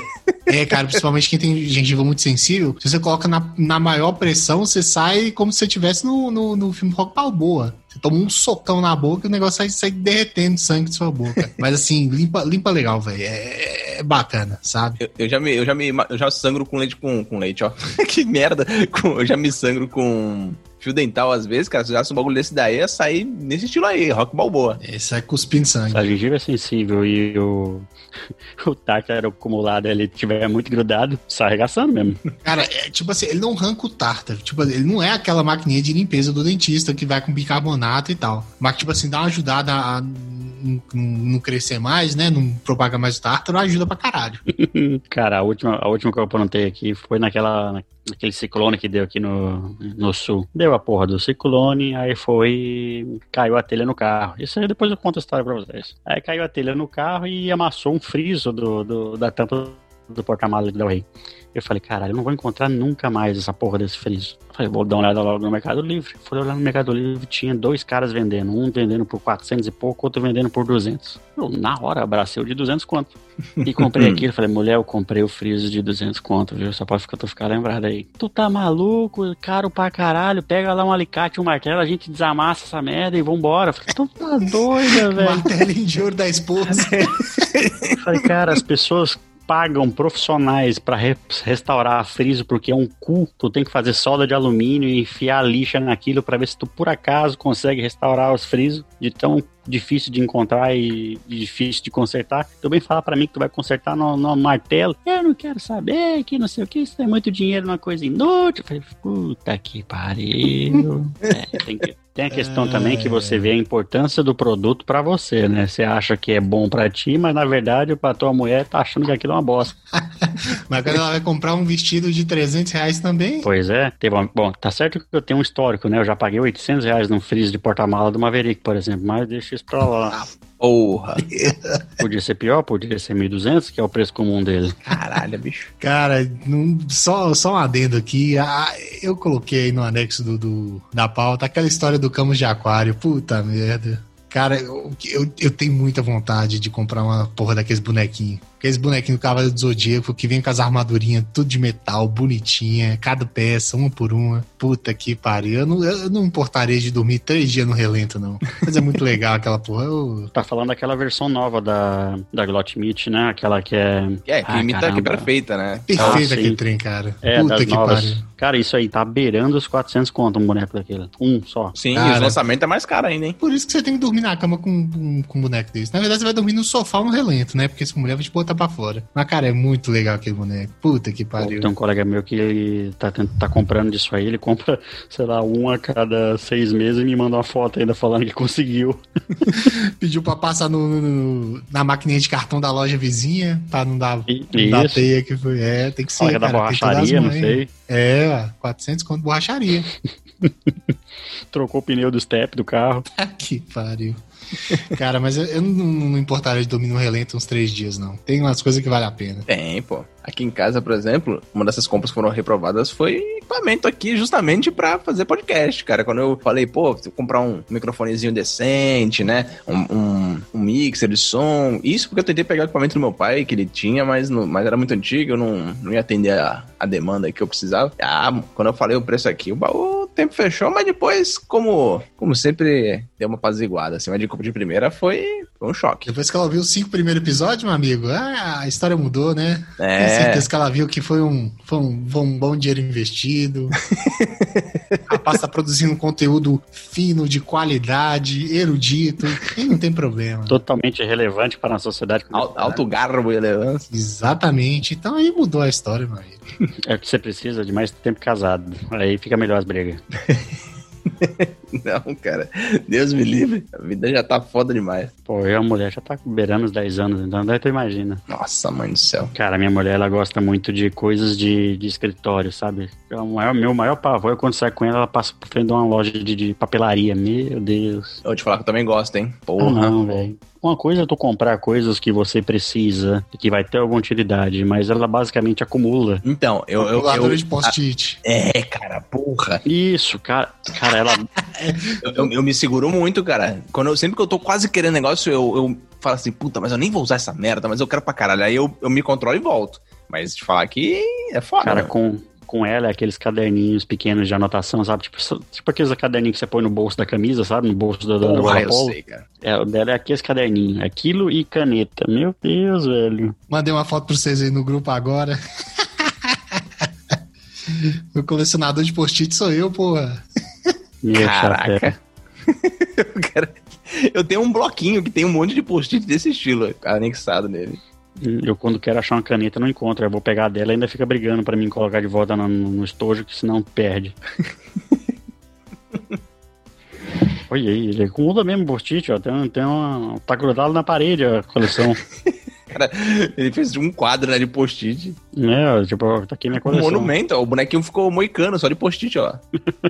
É, cara, principalmente quem tem gengiva muito sensível, se você coloca na, na maior pressão, você sai como se você estivesse no, no, no filme Rock Balboa. Você toma um socão na boca e o negócio sai, sai derretendo sangue de sua boca. Mas assim, limpa, limpa legal, velho. É, é bacana, sabe? Eu, eu já me, eu já me, eu já sangro com leite com, com leite, ó. Que merda. Com, eu já me sangro com fio dental às vezes, cara. Se usasse um bagulho desse daí, ia sair nesse estilo aí, Rock Balboa. Esse é cuspindo sangue. Se a gengiva é sensível e o, o tártaro acumulado ele tiver muito grudado, sai arregaçando mesmo. Cara, é, tipo assim, ele não arranca o tártaro. Tipo, ele não é aquela maquininha de limpeza do dentista que vai com bicarbonato e tal. Mas, tipo assim, dá uma ajudada a não, não crescer mais, né? Não propagar mais o tártaro, ajuda pra caralho. Cara, a última, a última que eu aprontei aqui foi naquela... Aquele ciclone que deu aqui no, no sul. Deu a porra do ciclone, aí foi... Caiu a telha no carro. Isso aí depois eu conto a história pra vocês. Aí caiu a telha no carro e amassou um friso do, do, da tampa do porta-malas do Del Rey. Eu falei, caralho, eu não vou encontrar nunca mais essa porra desse friso. Eu falei, vou dar uma olhada logo no Mercado Livre. Fui olhar no Mercado Livre, tinha dois caras vendendo. Um vendendo por quatrocentos e pouco, outro vendendo por duzentos. Eu, na hora, abracei o de duzentos conto. E comprei aquilo. Falei, mulher, eu comprei o friso de duzentos conto, viu? Só pode ficar, tu ficar lembrado aí. Tu tá maluco? Caro pra caralho. Pega lá um alicate, um martelo, a gente desamassa essa merda e vambora. Eu falei, tu tá doida, velho. Martelo de ouro da esposa. Eu falei, cara, as pessoas pagam profissionais pra re- restaurar friso porque é um cu, tu tem que fazer solda de alumínio e enfiar lixa naquilo pra ver se tu por acaso consegue restaurar os frisos de tão difícil de encontrar e difícil de consertar. Tu bem fala pra mim que tu vai consertar no, no martelo. Eu não quero saber, que não sei o que, isso é muito dinheiro numa coisa inútil. Eu falei, puta que pariu. É, tem que... Tem a questão é... também que você vê a importância do produto pra você, né? Você acha que é bom pra ti, mas na verdade pra tua mulher tá achando que aquilo é uma bosta. Mas quando ela vai comprar um vestido de trezentos reais também... Pois é. Teve uma... Bom, tá certo que eu tenho um histórico, né? Eu já paguei oitocentos reais num freezer de porta-mala do Maverick, por exemplo, mas deixa isso pra lá. Porra. Podia ser pior, podia ser mil e duzentos, que é o preço comum dele. Caralho, bicho. Cara, não, só, só um adendo aqui. Ah, eu coloquei aí no anexo do, do, da pauta aquela história do Camus de Aquário. Puta merda. Cara, eu, eu, eu tenho muita vontade de comprar uma porra daqueles bonequinhos. Aqueles bonequinhos do Cavaleiro do Zodíaco que vem com as armadurinhas tudo de metal, bonitinha, cada peça, uma por uma. Puta que pariu. Eu não, eu não importaria de dormir três dias no relento, não. Mas é muito legal aquela porra. Eu... Tá falando daquela versão nova da, da Glotmeat, né? Aquela que é... É, que ah, imita, caramba. que é perfeita, né? Perfeito Ah, aquele sim. trem, cara. É, Puta das que novas. pariu. Cara, isso aí tá beirando os quatrocentos conto um boneco daquele. Um só. Sim, Cara. e o lançamento é mais caro ainda, hein? Por isso que você tem que dormir na cama com, com, com um boneco desse. Na verdade, você vai dormir no sofá ou no relento, né? Porque essa mulher vai te botar pra fora. Mas, cara, é muito legal aquele boneco. Puta que pariu. Tem um colega meu que ele tá, tent- tá comprando disso aí, ele compra, sei lá, um a cada seis meses e me manda uma foto ainda falando que conseguiu. Pediu pra passar no, no- no- na maquininha de cartão da loja vizinha, pra não dar, E- não dar isso. teia que foi. É, tem que ser, Colega da cara, tem que dar as borracharia, não mães. sei. É, ó, quatrocentos conto de borracharia. Trocou o pneu do step do carro. Que pariu. Cara, mas eu, eu não, não importaria de dormir no relento uns três dias, não. Tem umas coisas que vale a pena. Tem, pô. Aqui em casa, por exemplo, uma dessas compras que foram reprovadas foi equipamento aqui justamente pra fazer podcast, cara. Quando eu falei, pô, se eu comprar um microfonezinho decente, né? Um, um, um mixer de som. Isso porque eu tentei pegar o equipamento do meu pai, que ele tinha, mas, não, mas era muito antigo, eu não, não ia atender a, a demanda que eu precisava. Ah, quando eu falei o preço aqui, o baú, o tempo fechou, mas depois, como, como sempre, deu uma apaziguada, assim. Mas de compra de primeira foi, foi um choque. Depois que ela ouviu os cinco primeiros episódios, meu amigo, ah, a história mudou, né? É. Tenho certeza que ela viu que foi um, foi um, foi um bom dinheiro investido. A rapaz tá produzindo um conteúdo fino, de qualidade, erudito, e não tem problema. Totalmente relevante para a sociedade. Al- Alto garbo e elegância. Exatamente. Então aí mudou a história, meu amigo. É o que você precisa de mais tempo casado. Aí fica melhor as brigas. Não, cara. Deus me livre. A vida já tá foda demais. Pô, eu, a mulher já tá beirando os dez anos, então daí tu imagina. Nossa, mãe do céu. Cara, minha mulher, ela gosta muito de coisas de, de escritório, sabe? O maior, meu maior pavor é quando sai com ela, ela passa por frente de uma loja de, de papelaria. Meu Deus. Eu vou te falar que eu também gosto, hein? Ah, Porra. não, velho. Uma coisa é tu comprar coisas que você precisa, que vai ter alguma utilidade, mas ela basicamente acumula. Então, eu... eu, Calculadora eu de post-it. É, cara, porra. Isso, cara. Cara, ela... Eu, eu, eu me seguro muito, cara. Quando eu, sempre que eu tô quase querendo negócio, eu, eu falo assim, puta, mas eu nem vou usar essa merda, mas eu quero pra caralho. Aí eu, eu me controlo e volto. Mas te falar que é foda. Cara, né? com, com ela é aqueles caderninhos pequenos de anotação, sabe? Tipo, tipo aqueles caderninhos que você põe no bolso da camisa, sabe? No bolso da da Porra, eu Polo. sei, cara. É, o dela é aqueles caderninhos. Aquilo e caneta. Meu Deus, velho. Mandei uma foto pra vocês aí no grupo agora. O colecionador de post-it sou eu, porra. Meu Caraca. chapéu. eu, quero... eu tenho um bloquinho que tem um monte de post-it desse estilo anexado nele. Eu, quando quero achar uma caneta, não encontro. Eu vou pegar a dela e ainda fica brigando pra mim colocar de volta no, no estojo, que senão perde. Olha aí, ele acumula mesmo post-it, ó. Tem, tem uma, tá grudado na parede a coleção. Cara, ele fez um quadro, né, de post-it. É, tipo, tá aqui minha Um coleção. monumento, ó. O bonequinho ficou moicano, só de post-it, ó.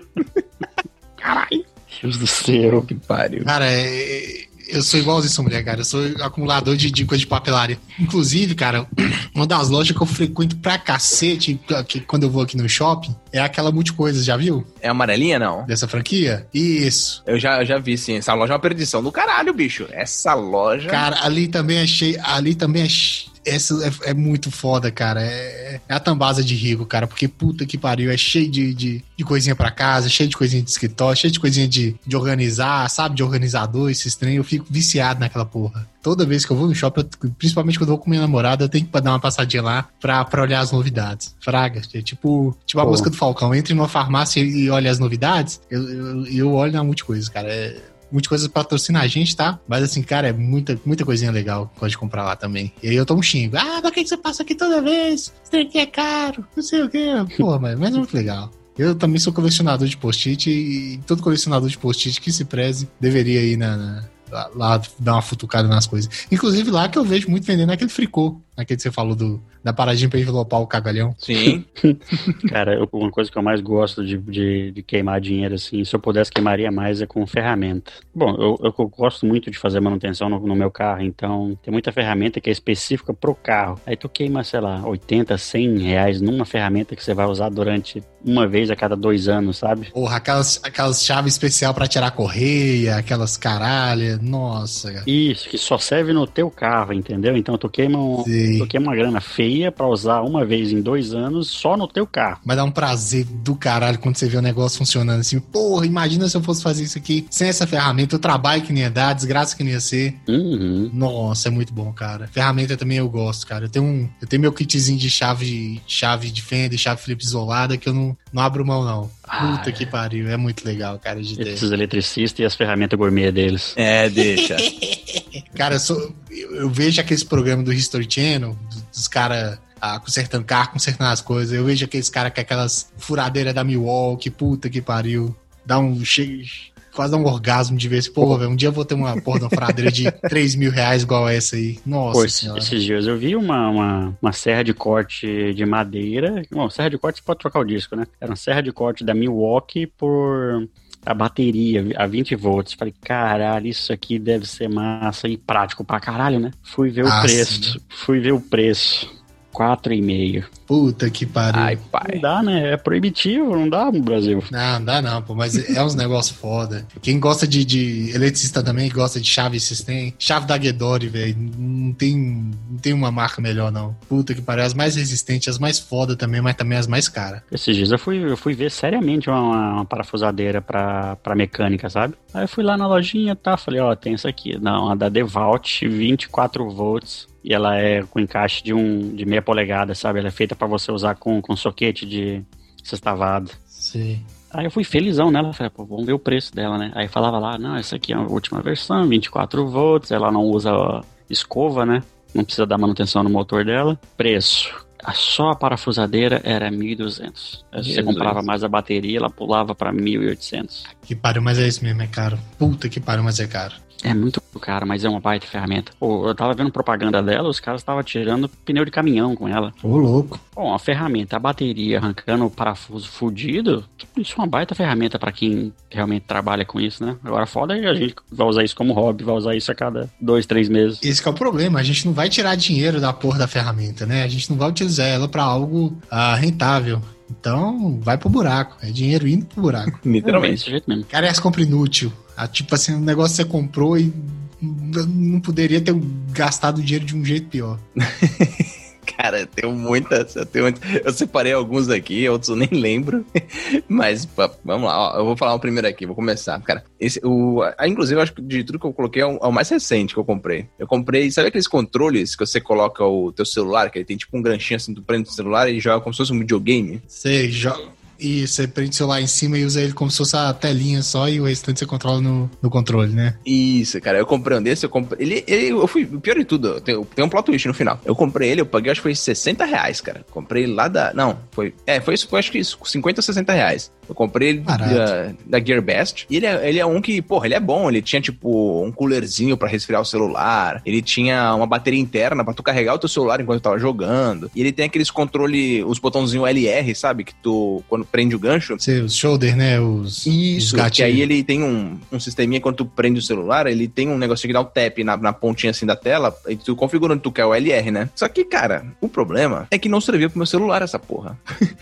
Caralho. Deus do céu. Que pariu. Cara, é, eu sou igualzinho essa mulher, cara. Eu sou acumulador de, de coisa de papelaria. Inclusive, cara, uma das lojas que eu frequento pra cacete, que, quando eu vou aqui no shopping, é aquela Multicoisas, já viu? É amarelinha, não? Dessa franquia? Isso. Eu já, eu já vi, sim. Essa loja é uma perdição do caralho, bicho. Essa loja... Cara, ali também achei. Ali também achei. Essa é, é muito foda, cara. É, é a tambasa de rico, cara. Porque puta que pariu. É cheio de, de, de coisinha pra casa, cheio de coisinha de escritório, cheio de coisinha de, de organizar, sabe? De organizador, esses trem. Eu fico viciado naquela porra. Toda vez que eu vou no shopping, eu, principalmente quando eu vou com minha namorada, eu tenho que dar uma passadinha lá pra, pra olhar as novidades. Fraga. É tipo, tipo a Pô. música do Falcão. Entre numa farmácia e, e olha as novidades, eu, eu, eu olho na Multicoisas, cara. É. Muitas coisas patrocina a gente, tá? Mas assim, cara, é muita, muita coisinha legal que pode comprar lá também. E aí eu tomo um xingo. Ah, pra que você passa aqui toda vez? Isso aqui é caro, não sei o quê. Pô, mas, mas é muito legal. Eu também sou colecionador de post-it e todo colecionador de post-it que se preze deveria ir na, na, lá, lá dar uma futucada nas coisas. Inclusive lá que eu vejo muito vendendo aquele fricô. Aquele que você falou do, da paradinha pra envelopar o cagalhão. Sim. Cara, eu, uma coisa que eu mais gosto de, de, de queimar dinheiro, assim, se eu pudesse queimaria mais, é com ferramenta. Bom, eu, eu, eu gosto muito de fazer manutenção no, no meu carro, então tem muita ferramenta que é específica pro carro. Aí tu queima, sei lá, oitenta, cem reais numa ferramenta que você vai usar durante uma vez a cada dois anos, sabe? Porra, aquelas, aquelas chaves especial pra tirar a correia, aquelas caralhas, nossa, cara. Isso, que só serve no teu carro, entendeu? Então tu queima, um, tu queima uma grana feia pra usar uma vez em dois anos só no teu carro. Mas dá um prazer do caralho quando você vê o negócio funcionando assim. Porra, imagina se eu fosse fazer isso aqui sem essa ferramenta, o trabalho que nem ia dar, a desgraça que nem ia ser. Uhum. Nossa, é muito bom, cara. Ferramenta também eu gosto, cara. Eu tenho um, eu tenho meu kitzinho de chave, chave de fenda, chave Phillips isolada que eu não, não abro mão, não. Ah, Puta que pariu, é muito legal, cara, de ter. Esses eletricistas e as ferramentas gourmet deles. É, deixa. Cara, eu, sou, eu, eu vejo aqueles programas do History Channel, dos, dos caras ah, consertando carro, consertando as coisas. Eu vejo aqueles caras com aquelas furadeiras da Milwaukee, puta que pariu. Dá um... Che... Quase dá um orgasmo de ver esse, pô, velho, um dia eu vou ter uma porra de uma furadeira de três mil reais igual essa aí. Nossa Pô, senhora. Esses dias eu vi uma, uma, uma serra de corte de madeira. Bom, serra de corte você pode trocar o disco, né? Era uma serra de corte da Milwaukee por a bateria a vinte volts. Falei, caralho, isso aqui deve ser massa e prático pra caralho, né? Fui ver o Ah, preço. sim. Fui ver o preço. Quatro e meio. Puta que pariu. Ai, Não pai. dá, né? É proibitivo, não dá no Brasil. Não, não dá não, pô, mas é uns negócios foda. Quem gosta de, de eletricista também, gosta de chave system, chave da Gedore, velho, não tem, não tem uma marca melhor, não. Puta que pariu, as mais resistentes, as mais foda também, mas também as mais caras. Esses dias eu fui, eu fui ver seriamente uma, uma, uma parafusadeira pra, pra mecânica, sabe? Aí eu fui lá na lojinha e tá, falei, ó, tem isso aqui. Não, a da DeWalt, vinte e quatro volts. E ela é com encaixe de, um, de meia polegada, sabe? Ela é feita pra você usar com, com soquete de sextavado. Sim. Aí eu fui felizão nela, falei, pô, vamos ver o preço dela, né? Aí falava lá, não, essa aqui é a última versão, vinte e quatro volts, ela não usa escova, né? Não precisa dar manutenção no motor dela. Preço. Só a parafusadeira era mil e duzentos. Se você comprava mais a bateria, ela pulava pra mil e oitocentos. Que pariu, mas é isso mesmo, é caro. Puta que pariu, mas é caro. É muito caro, mas é uma baita ferramenta. Pô, eu tava vendo propaganda dela, os caras estavam tirando pneu de caminhão com ela. Ô, louco. Bom, a ferramenta, a bateria arrancando o parafuso fudido, isso é uma baita ferramenta pra quem realmente trabalha com isso, né? Agora foda é que a gente vai usar isso como hobby, vai usar isso a cada dois, três meses. Esse que é o problema, a gente não vai tirar dinheiro da porra da ferramenta, né? A gente não vai utilizar ela pra algo ah, rentável. Então, vai pro buraco. É dinheiro indo pro buraco. É Literalmente. desse jeito mesmo. Cara, é essa compra inútil. Ah, tipo assim, um negócio que você comprou e não poderia ter gastado o dinheiro de um jeito pior. Cara, eu tenho muitas, eu tenho muitas. Eu separei alguns aqui, outros eu nem lembro. Mas pá, vamos lá, ó, eu vou falar o primeiro aqui, vou começar. Cara, esse, o, ah, inclusive, eu acho que de tudo que eu coloquei é o, é o mais recente que eu comprei. Eu comprei, sabe aqueles controles que você coloca o teu celular, que ele tem tipo um ganchinho assim, tu prende o celular e joga como se fosse um videogame? Você joga. E você prende o celular em cima e usa ele como se fosse a telinha só e o restante você controla no, no controle, né? Isso, cara. Eu comprei um desse, eu comprei... Ele, ele, eu fui... Pior de tudo, tem, tem um plot twist no final. Eu comprei ele, eu paguei, acho que foi sessenta reais, cara. Comprei lá da... Não, foi... É, foi isso, foi acho que isso, cinquenta ou sessenta reais. Eu comprei ele da, da Gearbest. E ele é, ele é um que, porra, ele é bom. Ele tinha, tipo, um coolerzinho pra resfriar o celular. Ele tinha uma bateria interna pra tu carregar o teu celular enquanto tu tava jogando. E ele tem aqueles controle, os botãozinhos L R, sabe? Que tu, quando prende o gancho... Sei, os shoulder, né? Os, Isso, os que aí ele tem um, um sisteminha, quando tu prende o celular, ele tem um negocinho que dá um tap na, na pontinha assim da tela, e tu configura onde tu quer o L R, né? Só que, cara, o problema é que não servia pro meu celular essa porra.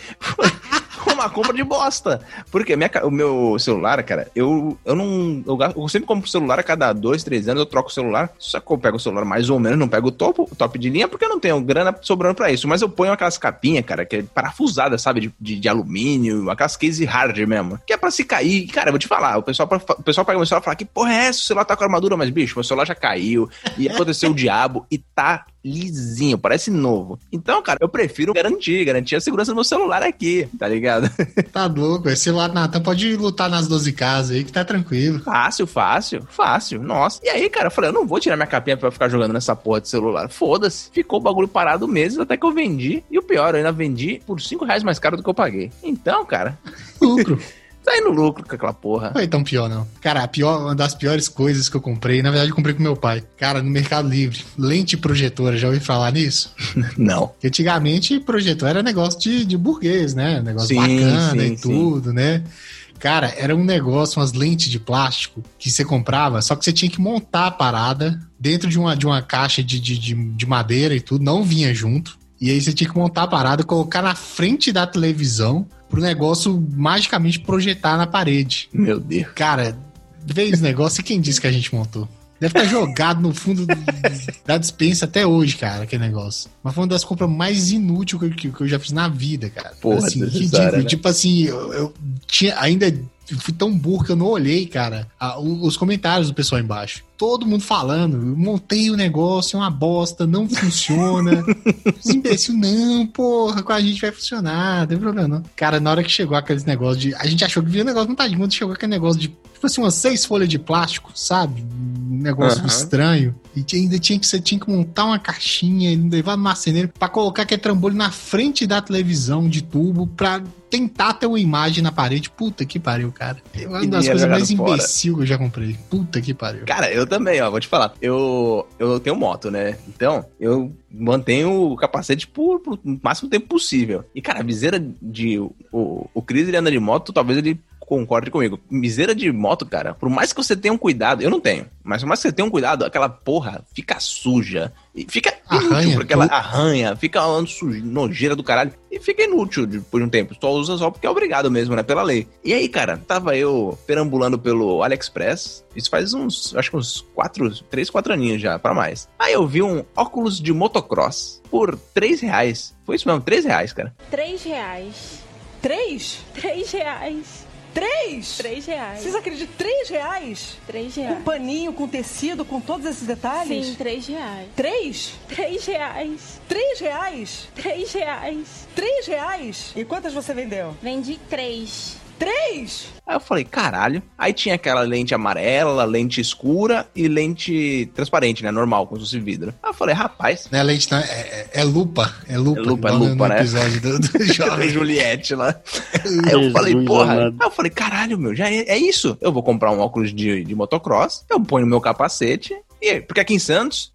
Foi uma compra de bosta. Porque minha, o meu celular, cara, eu, eu não... Eu, eu sempre compro celular a cada dois, três anos, eu troco o celular. Só que eu pego o celular mais ou menos, não pego o top, o top de linha, porque eu não tenho grana sobrando pra isso. Mas eu ponho aquelas capinhas, cara, que é parafusada, sabe? De, de, de alumínio, aquelas case hard mesmo. Que é pra se cair. Cara, eu vou te falar, o pessoal, o pessoal pega o meu celular e fala, que porra é essa? O celular tá com armadura, mas bicho, meu celular já caiu. E aconteceu o diabo e tá lisinho, parece novo. Então, cara, eu prefiro garantir, garantir a segurança do meu celular aqui, tá ligado? Tá louco, esse celular Natan pode lutar nas doze casas aí que tá tranquilo. Fácil, fácil, fácil, nossa. E aí, cara, eu falei, eu não vou tirar minha capinha pra ficar jogando nessa porra de celular. Foda-se. Ficou o bagulho parado meses até que eu vendi. E o pior, eu ainda vendi por cinco reais mais caro do que eu paguei. Então, cara... Lucro. Tá indo lucro com aquela porra. Não foi tão pior, não. Cara, a pior, uma das piores coisas que eu comprei, na verdade eu comprei com meu pai. Cara, no Mercado Livre, lente projetora, já ouviu falar nisso? Não. Porque antigamente projetor era negócio de, de burguês, né? Negócio sim, bacana sim, e tudo, sim. né? Cara, era um negócio, umas lentes de plástico que você comprava, só que você tinha que montar a parada dentro de uma, de uma caixa de, de, de, de madeira e tudo, não vinha junto. E aí você tinha que montar a parada, colocar na frente da televisão pro negócio magicamente projetar na parede. Meu Deus. Cara, veio esse negócio e quem disse que a gente montou? Deve estar jogado no fundo do, da despensa até hoje, cara, aquele negócio. Mas foi uma das compras mais inúteis que, que eu já fiz na vida, cara. Porra, assim, ridículo. história, né? Tipo assim, eu, eu tinha ainda... Eu fui tão burro que eu não olhei, cara, a, os comentários do pessoal embaixo. Todo mundo falando, eu montei o negócio, é uma bosta, não funciona. Os imbecil, não, porra, com a gente vai funcionar, não tem problema não. Cara, na hora que chegou aqueles negócios de... A gente achou que via um negócio montadinho, quando chegou aquele negócio de... Tipo assim, umas seis folhas de plástico, sabe? Um negócio uhum. estranho. E ainda tinha que, você tinha que montar uma caixinha e levar no marceneiro pra colocar aquele trambolho na frente da televisão de tubo pra tentar ter uma imagem na parede. Puta que pariu, cara. É uma das coisas mais imbecil que eu já comprei. Puta que pariu. Cara, eu também, ó, vou te falar. Eu, eu tenho moto, né? Então, eu mantenho o capacete por, por o máximo tempo possível. E, cara, a viseira de... O, o Chris, ele anda de moto, talvez ele concorde comigo. Viseira de moto, cara, por mais que você tenha um cuidado, eu não tenho, mas por mais que você tenha um cuidado, aquela porra fica suja. E fica arranha, inútil, porque ela arranha, fica uma suja, nojeira do caralho. E fica inútil depois de um tempo. Só usa só porque é obrigado mesmo, né? Pela lei. E aí, cara, tava eu perambulando pelo AliExpress. Isso faz uns, acho que uns quatro, três, quatro aninhos já, pra mais. Aí eu vi um óculos de motocross por três reais. Foi isso mesmo, três reais, cara. Três reais. Três? Três reais. Três? Três reais. Vocês acreditam? Três reais? Três reais. Com paninho, com tecido, com todos esses detalhes? Sim, três reais. Três? Três reais. Três reais? Três reais. Três reais? E quantas você vendeu? Vendi três. Três? Aí eu falei, caralho. Aí tinha aquela lente amarela, lente escura e lente transparente, né? Normal, como se fosse vidro. Aí eu falei, rapaz... Não é lente, não. É, é, é lupa. É lupa. É lupa, é no, lupa, no né? episódio do, do Jovem Juliette lá. Aí eu falei, porra... Aí eu falei, caralho, meu, já é, é isso. Eu vou comprar um óculos de, de motocross, eu ponho no meu capacete... E, porque aqui em Santos,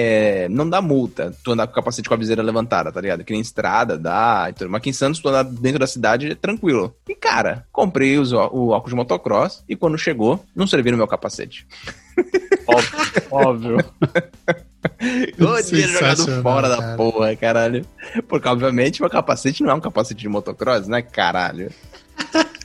é, não dá multa tu andar com o capacete com a viseira levantada, tá ligado? Que nem estrada, dá e tudo. Mas aqui em Santos, tu andar dentro da cidade é tranquilo. E, cara, comprei os, o óculos de motocross e quando chegou, não serviu no meu capacete. Óbvio. Óbvio. O dinheiro jogado fora cara. Da porra, caralho. Porque, obviamente, meu capacete não é um capacete de motocross, né, caralho?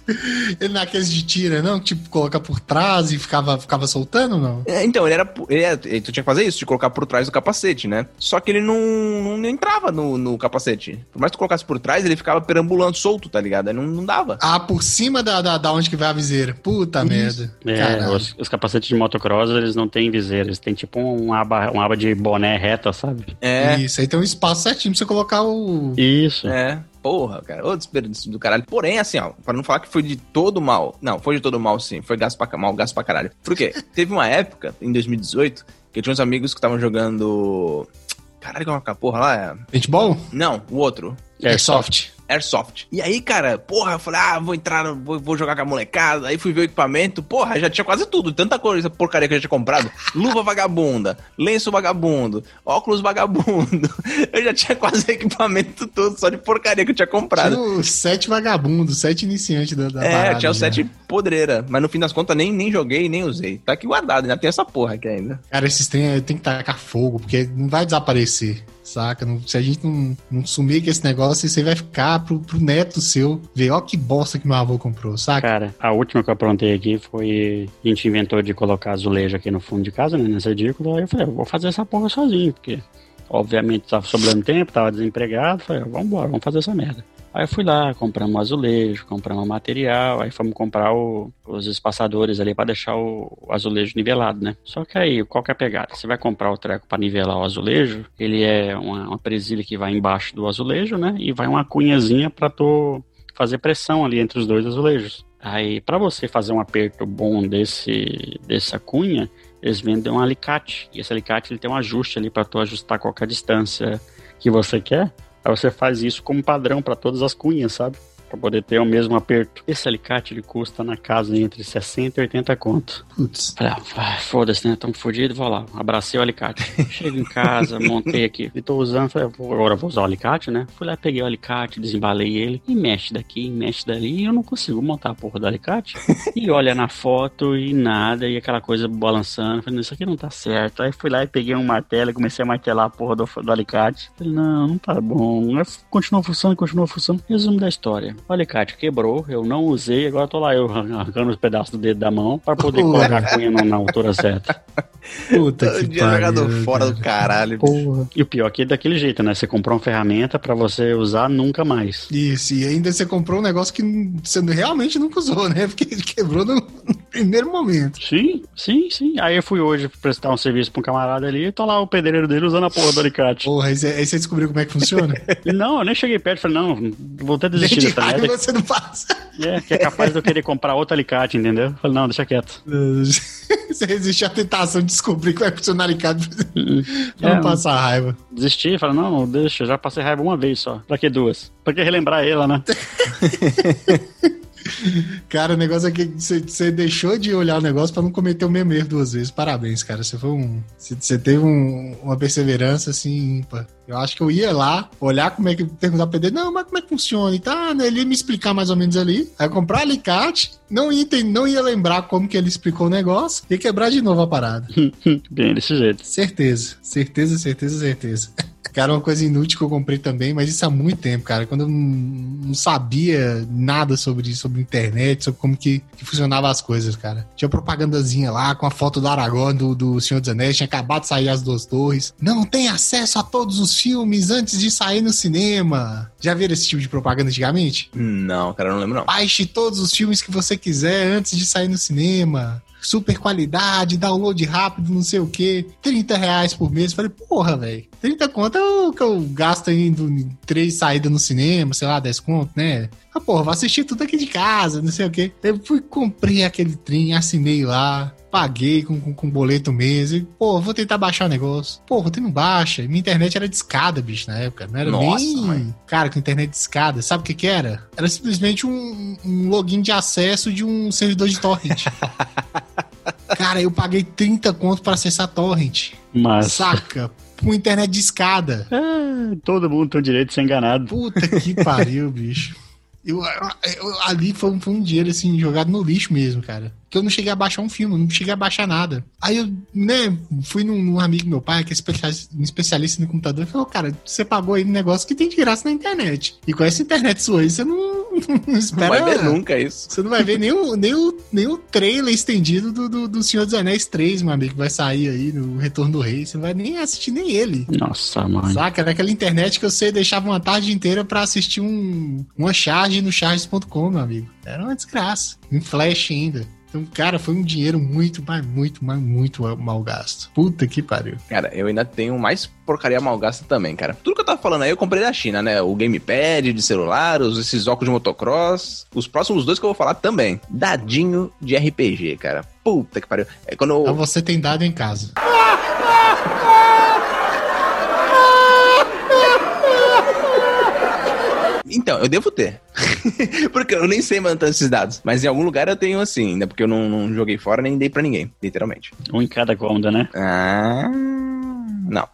Ele naqueles de tira, não? Tipo, colocar por trás e ficava, ficava soltando, não? É, então, ele era, ele era. Tu tinha que fazer isso, de colocar por trás do capacete, né? Só que ele não, não entrava no, no capacete. Por mais que tu colocasse por trás, ele ficava perambulando solto, tá ligado? Aí não, não dava. Ah, por cima da, da, da onde que vai a viseira. Puta Isso. merda. É, os, os capacetes de motocross, eles não têm viseira, eles têm tipo um aba, uma aba de boné reta, sabe? É. Isso, aí tem um espaço certinho pra você colocar o... Isso. É. Porra, cara, ô desperdício do caralho. Porém, assim, ó, pra não falar que foi de todo mal. Não, foi de todo mal, sim. Foi gasto pra, mal, gasto pra caralho. Por quê? Teve uma época, em dois mil e dezoito, que eu tinha uns amigos que estavam jogando... Caralho, qual é a porra lá? É... Paintball? Não, o outro. Airsoft. Airsoft. E aí, cara, porra, eu falei, ah, vou entrar, vou, vou jogar com a molecada. Aí fui ver o equipamento, porra, já tinha quase tudo. Tanta coisa, porcaria que eu já tinha comprado. Luva vagabunda, lenço vagabundo, óculos vagabundo. Eu já tinha quase o equipamento todo só de porcaria que eu tinha comprado. Tinha os sete vagabundos, sete iniciantes da, da É, parada tinha os já. sete podreira. Mas no fim das contas nem, nem joguei, nem usei. Tá aqui guardado, ainda tem essa porra aqui ainda. Cara, esses trem tem que tacar fogo, porque não vai desaparecer, saca? Não, se a gente não, não sumir com esse negócio, você vai ficar pro, pro neto seu ver, ó que bosta que meu avô comprou, saca? Cara, a última que eu aprontei aqui foi... A gente inventou de colocar azulejo aqui no fundo de casa, né, nessa edícula. Aí eu falei, eu vou fazer essa porra sozinho, porque obviamente tava sobrando tempo, tava desempregado. Falei, vambora, vamos fazer essa merda. Aí eu fui lá, compramos um azulejo, compramos um material, aí fomos comprar o, os espaçadores ali pra deixar o, o azulejo nivelado, né? Só que aí, qual que é a pegada? Você vai comprar o treco pra nivelar o azulejo, ele é uma, uma presilha que vai embaixo do azulejo, né? E vai uma cunhazinha pra tu fazer pressão ali entre os dois azulejos. Aí, pra você fazer um aperto bom desse, dessa cunha, eles vendem um alicate. E esse alicate ele tem um ajuste ali pra tu ajustar qualquer distância que você quer. Aí você faz isso como padrão para todas as cunhas, sabe? Pra poder ter o mesmo aperto. Esse alicate, ele custa na casa entre sessenta e oitenta conto. Putz. Falei, ah, foda-se, né? Tamo fodido, vou lá. Abracei o alicate. Chego em casa, montei aqui. E tô usando, falei, agora eu vou usar o alicate, né? Fui lá, peguei o alicate, desembalei ele. E mexe daqui, mexe dali. E eu não consigo montar a porra do alicate. E olha na foto e nada. E aquela coisa balançando. Falei, isso aqui não tá certo. Aí fui lá e peguei um martelo e comecei a martelar a porra do, do alicate. Falei, não, não tá bom. Aí continua funcionando, continua funcionando. Resumo da história. O alicate quebrou, eu não usei, agora tô lá eu arrancando os pedaços do dedo da mão pra poder colocar a cunha na, na altura certa. Puta que Dia jogado pariu, fora cara. do caralho. Porra. E o pior é que é daquele jeito, né? Você comprou uma ferramenta pra você usar nunca mais. Isso, e ainda você comprou um negócio que você realmente nunca usou, né? Porque ele quebrou no, no primeiro momento. Sim, sim, sim. Aí eu fui hoje prestar um serviço pra um camarada ali e tô lá o pedreiro dele usando a porra do alicate. Porra, aí você, aí você descobriu como é que funciona? E não, eu nem cheguei perto, falei, não, vou até Nem desistir de dessa raiva merda. você não passa. É, que é capaz de eu querer comprar outro alicate, entendeu? Falei, não, deixa quieto. Você resiste à tentação de descobrir como é que funciona o alicate pra É, não passar raiva. Desisti, falei, não, deixa, já passei raiva uma vez só. Pra que duas? Pra que relembrar ela, né? Cara, o negócio é que você, você deixou de olhar o negócio pra não cometer o mesmo erro duas vezes. Parabéns, cara. Você foi um. Você, você teve um, uma perseverança assim ímpar. Eu acho que eu ia lá, olhar como é que. Perguntar pra ele, não, mas como é que funciona? E tá, né? Ele ia me explicar mais ou menos ali. Aí eu comprar alicate, não ia, entender, não ia lembrar como que ele explicou o negócio, ia quebrar de novo a parada. Bem desse jeito. Certeza, certeza, certeza, certeza. Cara, uma coisa inútil que eu comprei também, mas isso há muito tempo, cara. Quando eu não, não sabia nada sobre, sobre internet, sobre como que, que funcionava as coisas, cara. Tinha propagandazinha lá com a foto do Aragorn, do, do Senhor dos Anéis, tinha acabado de sair As Duas Torres. Não tem acesso a todos os filmes antes de sair no cinema. Já viram esse tipo de propaganda antigamente? Não, cara, eu não lembro não. Baixe todos os filmes que você quiser antes de sair no cinema. Super qualidade, download rápido, não sei o que, trinta reais por mês. Falei, porra, velho, trinta conto é o que eu gasto indo em três saídas no cinema, sei lá, dez conto, né? Ah, porra, vou assistir tudo aqui de casa, não sei o que. Eu fui, comprei aquele trem, assinei lá, paguei com, com, com boleto mesmo. E, pô, vou tentar baixar o negócio. Porra, tu não baixa. Minha internet era de escada, bicho, na época. Não era Nossa, nem... mãe. Cara, com internet de escada. Sabe o que que era? Era simplesmente um, um login de acesso de um servidor de torrent. Cara, eu paguei trinta conto pra acessar torrent. Mas Saca? Com internet de escada. é, todo mundo tem o direito de ser enganado. Puta que pariu, bicho. Eu, eu- eu- ali foi, um- foi um dinheiro, assim, jogado no lixo mesmo, cara. Que eu não cheguei a baixar um filme, não cheguei a baixar nada. Aí eu, né, fui num, num amigo meu pai, que é especialista, um especialista no computador, e falou, cara, você pagou aí um negócio que tem de graça na internet. E com essa internet sua aí, você não, não espera. Não vai ver nunca isso. Você não vai ver nem o, nem o, nem o trailer estendido do, do, do Senhor dos Anéis três, meu amigo, que vai sair aí no Retorno do Rei. Você não vai nem assistir nem ele. Nossa, mãe. Saca? Naquela internet que você deixava uma tarde inteira pra assistir um, uma charge no charges ponto com, meu amigo. Era uma desgraça. Em flash ainda. Então, cara, foi um dinheiro muito, mas muito, mas muito mal gasto. Puta que pariu. Cara, eu ainda tenho mais porcaria mal gasta também, cara. Tudo que eu tava falando aí eu comprei da China, né? O gamepad de celular, os, esses óculos de motocross. Os próximos dois que eu vou falar também. Dadinho de R P G, cara. Puta que pariu. É quando eu... Então você tem dado em casa. Então, eu devo ter. Porque eu nem sei manter esses dados. Mas em algum lugar eu tenho assim, ainda porque eu não, não joguei fora nem dei pra ninguém, literalmente. Um em cada cômoda, né? Ah... Não.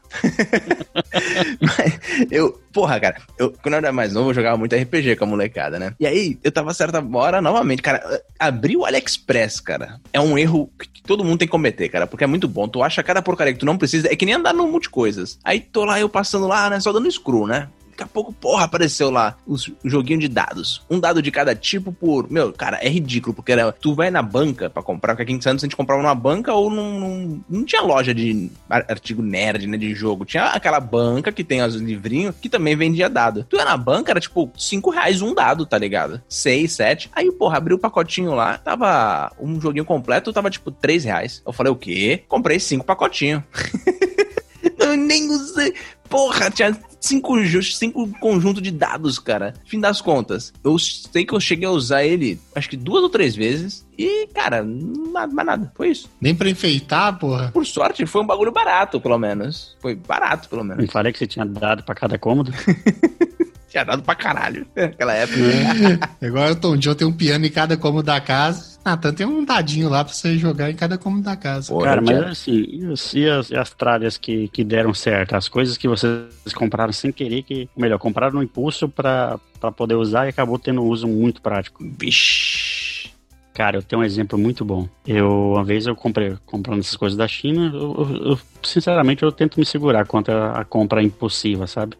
Mas eu, porra, cara, eu, quando eu era mais novo, eu jogava muito R P G com a molecada, né? E aí, eu tava certa hora, novamente, cara, abrir o AliExpress, cara, é um erro que todo mundo tem que cometer, cara, porque é muito bom. Tu acha cada porcaria que tu não precisa, é que nem andar no multicoisas. Aí tô lá, eu passando lá, né, só dando screw, né? Daqui a pouco, porra, apareceu lá os joguinho de dados. Um dado de cada tipo por... Meu, cara, é ridículo, porque era, tu vai na banca pra comprar, porque aqui em Santos a gente comprava numa banca ou num... num não tinha loja de artigo nerd, né, de jogo. Tinha aquela banca que tem os livrinhos que também vendia dado. Tu ia na banca, era tipo cinco reais um dado, tá ligado? seis, sete. Aí, porra, abri o pacotinho lá, tava um joguinho completo, tava tipo três reais. Eu falei, o quê? Comprei cinco pacotinhos. Eu nem usei... Porra, tinha cinco, cinco conjuntos de dados, cara. Fim das contas, eu sei que eu cheguei a usar ele, acho que duas ou três vezes. E, cara, nada, mais nada. Foi isso. Nem pra enfeitar, porra. Por sorte, foi um bagulho barato, pelo menos. Foi barato, pelo menos. Não falei que você tinha dado pra cada cômodo? Tinha dado pra caralho naquela época. É. Agora o Tom John tem um piano em cada cômodo da casa. Natan tem um dadinho lá pra você jogar em cada cômodo da casa. Pô, cara, mas assim, e as, e as, e as tralhas que, que deram certo? As coisas que vocês compraram sem querer, que, melhor, compraram no impulso pra, pra poder usar e acabou tendo um uso muito prático. Vixe. Cara, eu tenho um exemplo muito bom. Eu, uma vez eu comprei, comprando essas coisas da China, eu, eu, eu, sinceramente eu tento me segurar contra a compra impulsiva, sabe?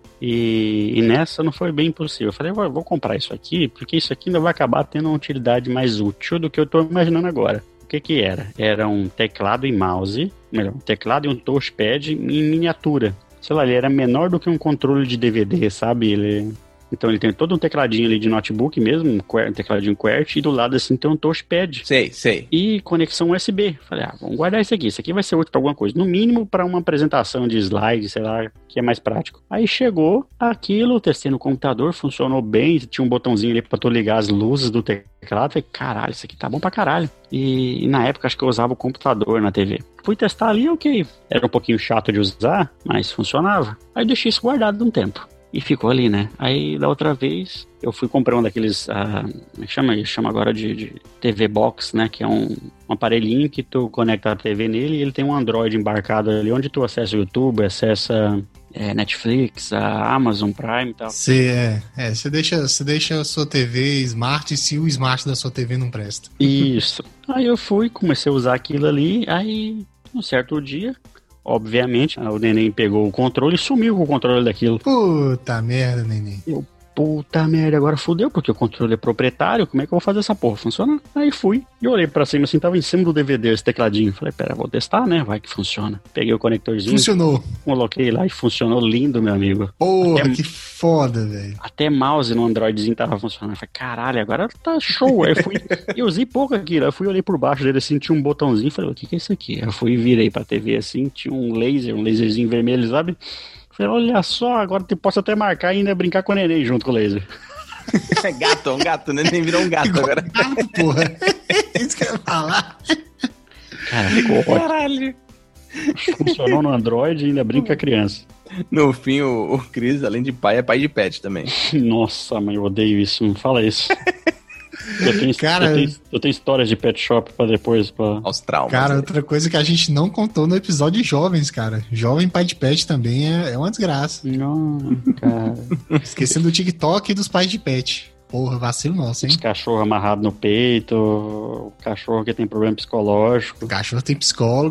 E, e nessa não foi bem impossível. Eu falei, eu vou, vou comprar isso aqui, porque isso aqui ainda vai acabar tendo uma utilidade mais útil do que eu tô imaginando agora. O que que era? Era um teclado e mouse, melhor, um teclado e um touchpad em miniatura. Sei lá, ele era menor do que um controle de D V D, sabe? Ele... Então ele tem todo um tecladinho ali de notebook mesmo, um tecladinho QWERTY, e do lado assim tem um touchpad. Sei, sei. E conexão U S B. Falei, ah, vamos guardar isso aqui. Isso aqui vai ser útil pra alguma coisa. No mínimo para uma apresentação de slide, sei lá, que é mais prático. Aí chegou aquilo, testei no computador, funcionou bem, tinha um botãozinho ali pra tu ligar as luzes do teclado. Falei, caralho, isso aqui tá bom pra caralho. E, e na época acho que eu usava o computador na T V. Fui testar ali, ok. Era um pouquinho chato de usar, mas funcionava. Aí eu deixei isso guardado um tempo. E ficou ali, né? Aí, da outra vez, eu fui comprar um daqueles... Uh, como é que chama? Chama agora de, de T V Box, né? Que é um, um aparelhinho que tu conecta a T V nele e ele tem um Android embarcado ali, onde tu acessa o YouTube, acessa é, Netflix, a Amazon Prime e tal. Você é, é, você deixa, você deixa a sua T V smart se o smart da sua T V não presta. Isso. Aí eu fui, comecei a usar aquilo ali, aí, um certo dia... Obviamente, o neném pegou o controle e sumiu com o controle daquilo. Puta merda, neném. Eu, puta merda, agora fudeu, porque o controle é proprietário, como é que eu vou fazer essa porra funcionar? Aí fui, e olhei pra cima assim, tava em cima do D V D esse tecladinho. Falei, pera, vou testar, né? Vai que funciona. Peguei o conectorzinho. Funcionou. Coloquei lá e funcionou lindo, meu amigo. Porra, até, que foda, velho. Até mouse no Androidzinho tava funcionando. Falei, caralho, agora tá show. Aí eu fui, eu usei pouco aquilo. Eu fui, olhei por baixo dele assim, tinha um botãozinho. Falei, o que que é isso aqui? Eu fui e virei pra T V assim, tinha um laser, um laserzinho vermelho, sabe? Falei, olha só, agora eu posso até marcar e ainda brincar com o neném junto com o laser. É gato, um gato, né? Nem virou um gato Igual agora. Gato, porra. Isso que eu ia falar. Cara, ficou ótimo. Caralho. Funcionou no Android e ainda brinca com a criança. No fim, o, o Chris, além de pai, é pai de pet também. Nossa, mãe, eu odeio isso. Não fala isso. Eu tenho, Cara, eu, tenho, eu tenho histórias de pet shop pra depois. Pra... Aos traumas. Cara, né? outra coisa que a gente não contou no episódio de jovens, cara. Jovem pai de pet também é, é uma desgraça. Não, cara. Esquecendo do TikTok e dos pais de pet. Porra, vacilo nosso, hein? Os cachorros amarrados no peito, o cachorro que tem problema psicológico. O cachorro tem psicólogo.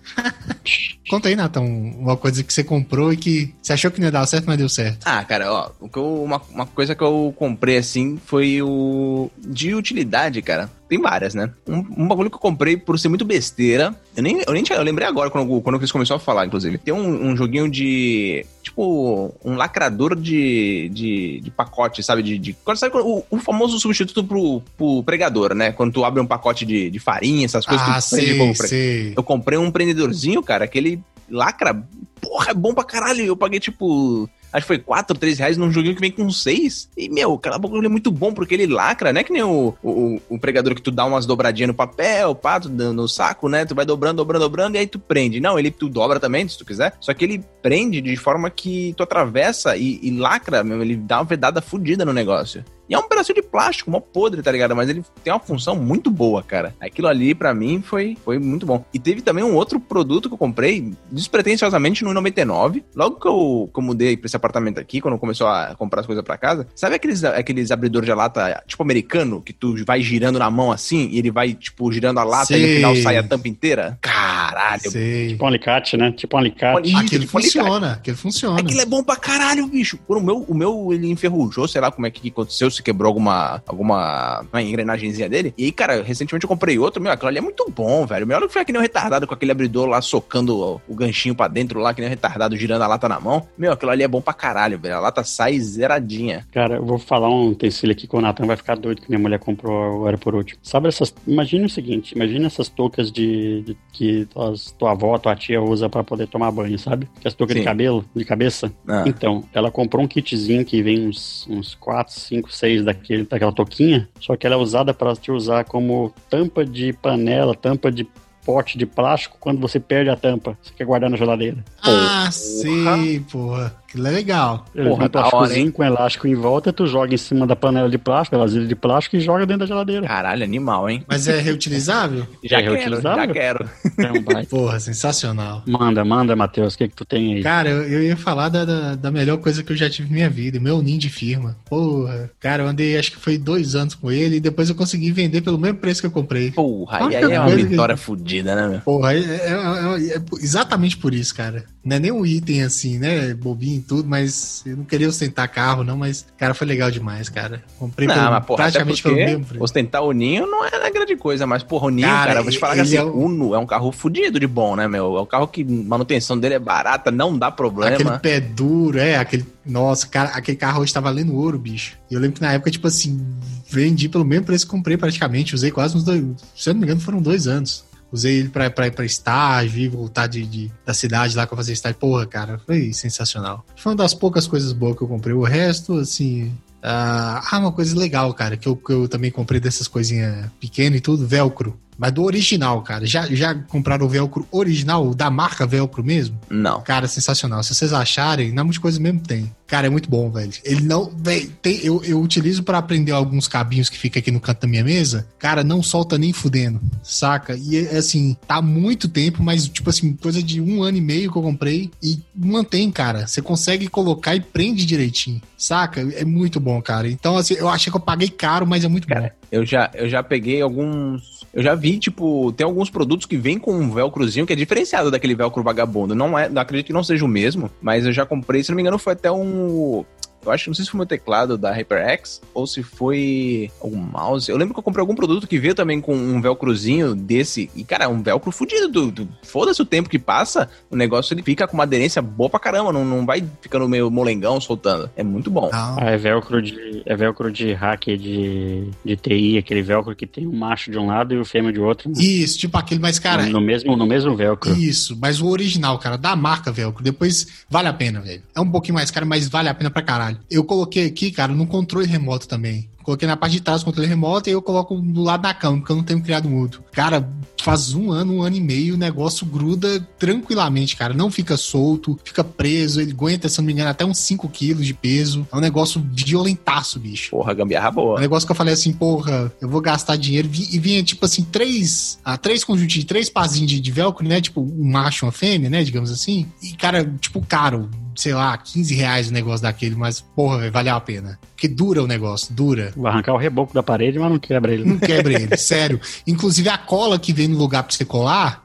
Conta aí, Nathan, uma coisa que você comprou e que você achou que não ia dar certo, mas deu certo. Ah, cara, ó, o que eu- uma, uma coisa que eu comprei, assim, foi o... de utilidade, cara. Tem várias, né? Um, um bagulho que eu comprei por ser muito besteira. Eu nem, eu nem tinha, eu lembrei agora, quando, quando o Chris começou a falar, inclusive. Tem um, um joguinho de... tipo, um lacrador de, de, de pacote, sabe? De, de, quando, sabe quando, o, o famoso substituto pro, pro pregador, né? Quando tu abre um pacote de, de farinha, essas coisas, Ah, tu prende sei, fogo pre- sei. Eu comprei um prendedorzinho, cara, que ele lacra. Porra, é bom pra caralho. Eu paguei, tipo... acho que foi quatro, três reais num joguinho que vem com seis. E, meu, aquela bagulho é muito bom, porque ele lacra, não é que nem o, o, o pregador que tu dá umas dobradinhas no papel, pá, tu dá no saco, né? Tu vai dobrando, dobrando, dobrando, e aí tu prende. Não, ele tu dobra também, se tu quiser. Só que ele prende de forma que tu atravessa e, e lacra, meu, ele dá uma vedada fodida no negócio. E é um pedacinho de plástico, mó podre, tá ligado? Mas ele tem uma função muito boa, cara. Aquilo ali, pra mim, foi, foi muito bom. E teve também um outro produto que eu comprei, despretensiosamente, no noventa e nove. Logo que eu, que eu mudei pra esse apartamento aqui, quando começou a comprar as coisas pra casa. Sabe aqueles, aqueles abridores de lata, tipo americano, que tu vai girando na mão assim, e ele vai, tipo, girando a lata Sei. e no final sai a tampa inteira? Caralho. Sei. Tipo um alicate, né? Tipo um alicate. Isso, Aquilo tipo alicate. funciona, aquilo funciona. Aquilo é bom pra caralho, bicho. Por o meu, o meu, ele enferrujou, sei lá como é que aconteceu, se quebrou alguma, alguma uma engrenagenzinha dele. E aí, cara, recentemente eu comprei outro, meu, aquilo ali é muito bom, velho. Melhor do que foi que nem um retardado com aquele abridor lá, socando o, o ganchinho pra dentro lá, que nem um retardado, girando a lata na mão. Meu, aquilo ali é bom pra caralho, velho. A lata sai zeradinha. Cara, eu vou falar um utensílio aqui que o Nathan vai ficar doido que minha mulher comprou agora por último. Sabe essas... Imagina o seguinte, imagina essas toucas de, de que tuas, tua avó, tua tia usa pra poder tomar banho, sabe? Que as toucas Sim. de cabelo, de cabeça. Ah. Então, ela comprou um kitzinho que vem uns, uns quatro, cinco, seis daquele, daquela touquinha, só que ela é usada pra te usar como tampa de panela, tampa de pote de plástico quando você perde a tampa. Você quer guardar na geladeira. Ah, sei, porra. Aquilo é legal. Ele Porra, tem um da hora, plásticozinho hein? com elástico em volta, tu joga em cima da panela de plástico, vasilha de plástico e joga dentro da geladeira. Caralho, animal, hein? Mas é reutilizável? Já É quero, reutilizável? já quero. Então, vai. Porra, sensacional. Manda, manda, Matheus, o que que tu tem aí? Cara, eu, eu ia falar da, da, da melhor coisa que eu já tive na minha vida, meu ninho de firma. Porra, cara, eu andei acho que foi dois anos com ele e depois eu consegui vender pelo mesmo preço que eu comprei. Porra, Ah, e aí é uma coisa que- vitória fodida, né, meu? Porra, é, é- é- é exatamente por isso, cara. Não é nem um item assim, né? Bobinho e tudo, mas eu não queria ostentar carro, não, mas, cara, foi legal demais, cara. Comprei Não, pelo- mas porra, até praticamente pelo porque mesmo preço. ostentar o Ninho não é grande coisa, mas porra, o Ninho, Cara, cara, eu vou te falar que ele assim, é um- o Uno é um carro fudido de bom, né, meu? É um carro que manutenção dele é barata, não dá problema. Aquele pé duro, é, aquele. Nossa, cara, aquele carro hoje tá valendo ouro, bicho. E eu lembro que na época, tipo assim, vendi pelo mesmo preço que comprei praticamente. Usei quase uns dois. Se eu não me engano, foram dois anos. Usei ele pra, pra ir pra estágio e voltar de, de- da cidade lá que eu fazia estágio. Porra, cara, foi sensacional. Foi uma das poucas coisas boas que eu comprei. O resto, assim. Ah, ah, uma coisa legal, cara, que eu, que eu também comprei dessas coisinhas pequenas e tudo, velcro. Mas do original, cara. Já, já compraram o velcro original, da marca velcro mesmo? Não. Cara, sensacional. Se vocês acharem, na Multicoisa mesmo tem. Cara, é muito bom, velho. Ele não. Véio, tem, eu, eu utilizo pra aprender alguns cabinhos que fica aqui no canto da minha mesa. Cara, não solta nem fudendo, saca? E é assim, tá há muito tempo, mas tipo assim, coisa de um ano e meio que eu comprei e mantém, cara. Você consegue colocar e prende direitinho, saca? É muito bom, cara. Então, assim, eu achei que eu paguei caro, mas é muito bom. Cara, eu já, eu já peguei alguns. Eu já vi, tipo, tem alguns produtos que vêm com um velcrozinho que é diferenciado daquele velcro vagabundo. Não é, não acredito que não seja o mesmo, mas eu já comprei, se não me engano, foi até um. Eu acho que não sei se foi o meu teclado da HyperX ou se foi algum mouse. Eu lembro que eu comprei algum produto que veio também com um velcrozinho desse. E, cara, é um velcro fudido. Do, do, foda-se o tempo que passa, o negócio ele fica com uma aderência boa pra caramba. Não, não vai ficando meio molengão soltando. É muito bom. Não. Ah, é velcro de, é velcro de hacker de, de T I, aquele velcro que tem um macho de um lado e o fêmea de outro. Né? Isso, tipo aquele, mas, cara. no, no mesmo, no mesmo velcro. Isso, mas o original, cara, da marca velcro, depois vale a pena, velho. É um pouquinho mais caro, mas vale a pena pra caralho. Eu coloquei aqui, cara, no controle remoto também. Coloquei na parte de trás do controle remoto e eu coloco do lado da cama, porque eu não tenho criado mudo. Cara, faz um ano, um ano e meio, o negócio gruda tranquilamente, cara. Não fica solto, fica preso, ele aguenta, se não me engano, até uns cinco quilos de peso. É um negócio violentaço, bicho. Porra, gambiarra Um boa. negócio que eu falei assim, porra, eu vou gastar dinheiro. E vinha, tipo assim, três, ah, três conjuntinhos, três pazinhos de, de velcro, né? Tipo, um macho e uma fêmea, né? Digamos assim. E, cara, tipo, caro. Sei lá, quinze reais o negócio daquele, mas, porra, véio, valeu a pena. Porque dura o negócio, dura. Vou arrancar o reboco da parede, mas não quebra ele. Não quebra ele, sério. Inclusive, a cola que vem no lugar pra você colar,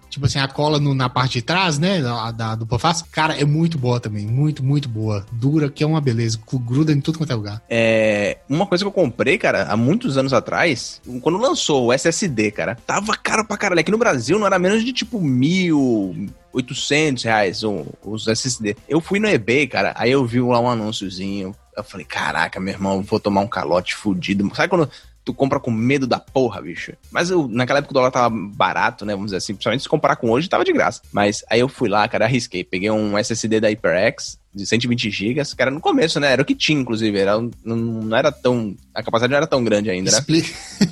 tipo assim, a cola no, na parte de trás, né, da, da dupla face, cara, é muito boa também, muito, muito boa. Dura, que é uma beleza, gruda em tudo quanto é lugar. É, uma coisa que eu comprei, cara, há muitos anos atrás, quando lançou o S S D, cara, tava caro pra caralho. Aqui no Brasil não era menos de tipo mil... oitocentos reais os S S D. Eu fui no eBay, cara, aí eu vi lá um anúnciozinho, eu falei, caraca, meu irmão, vou tomar um calote fudido. Sabe quando tu compra com medo da porra, bicho? Mas eu, naquela época o dólar tava barato, né, vamos dizer assim, principalmente se comparar com hoje, tava de graça. Mas aí eu fui lá, cara, arrisquei, peguei um S S D da HyperX de cento e vinte gigas, que era no começo, né, era o que tinha, inclusive, era, não, não era tão, a capacidade não era tão grande ainda, né? Explica,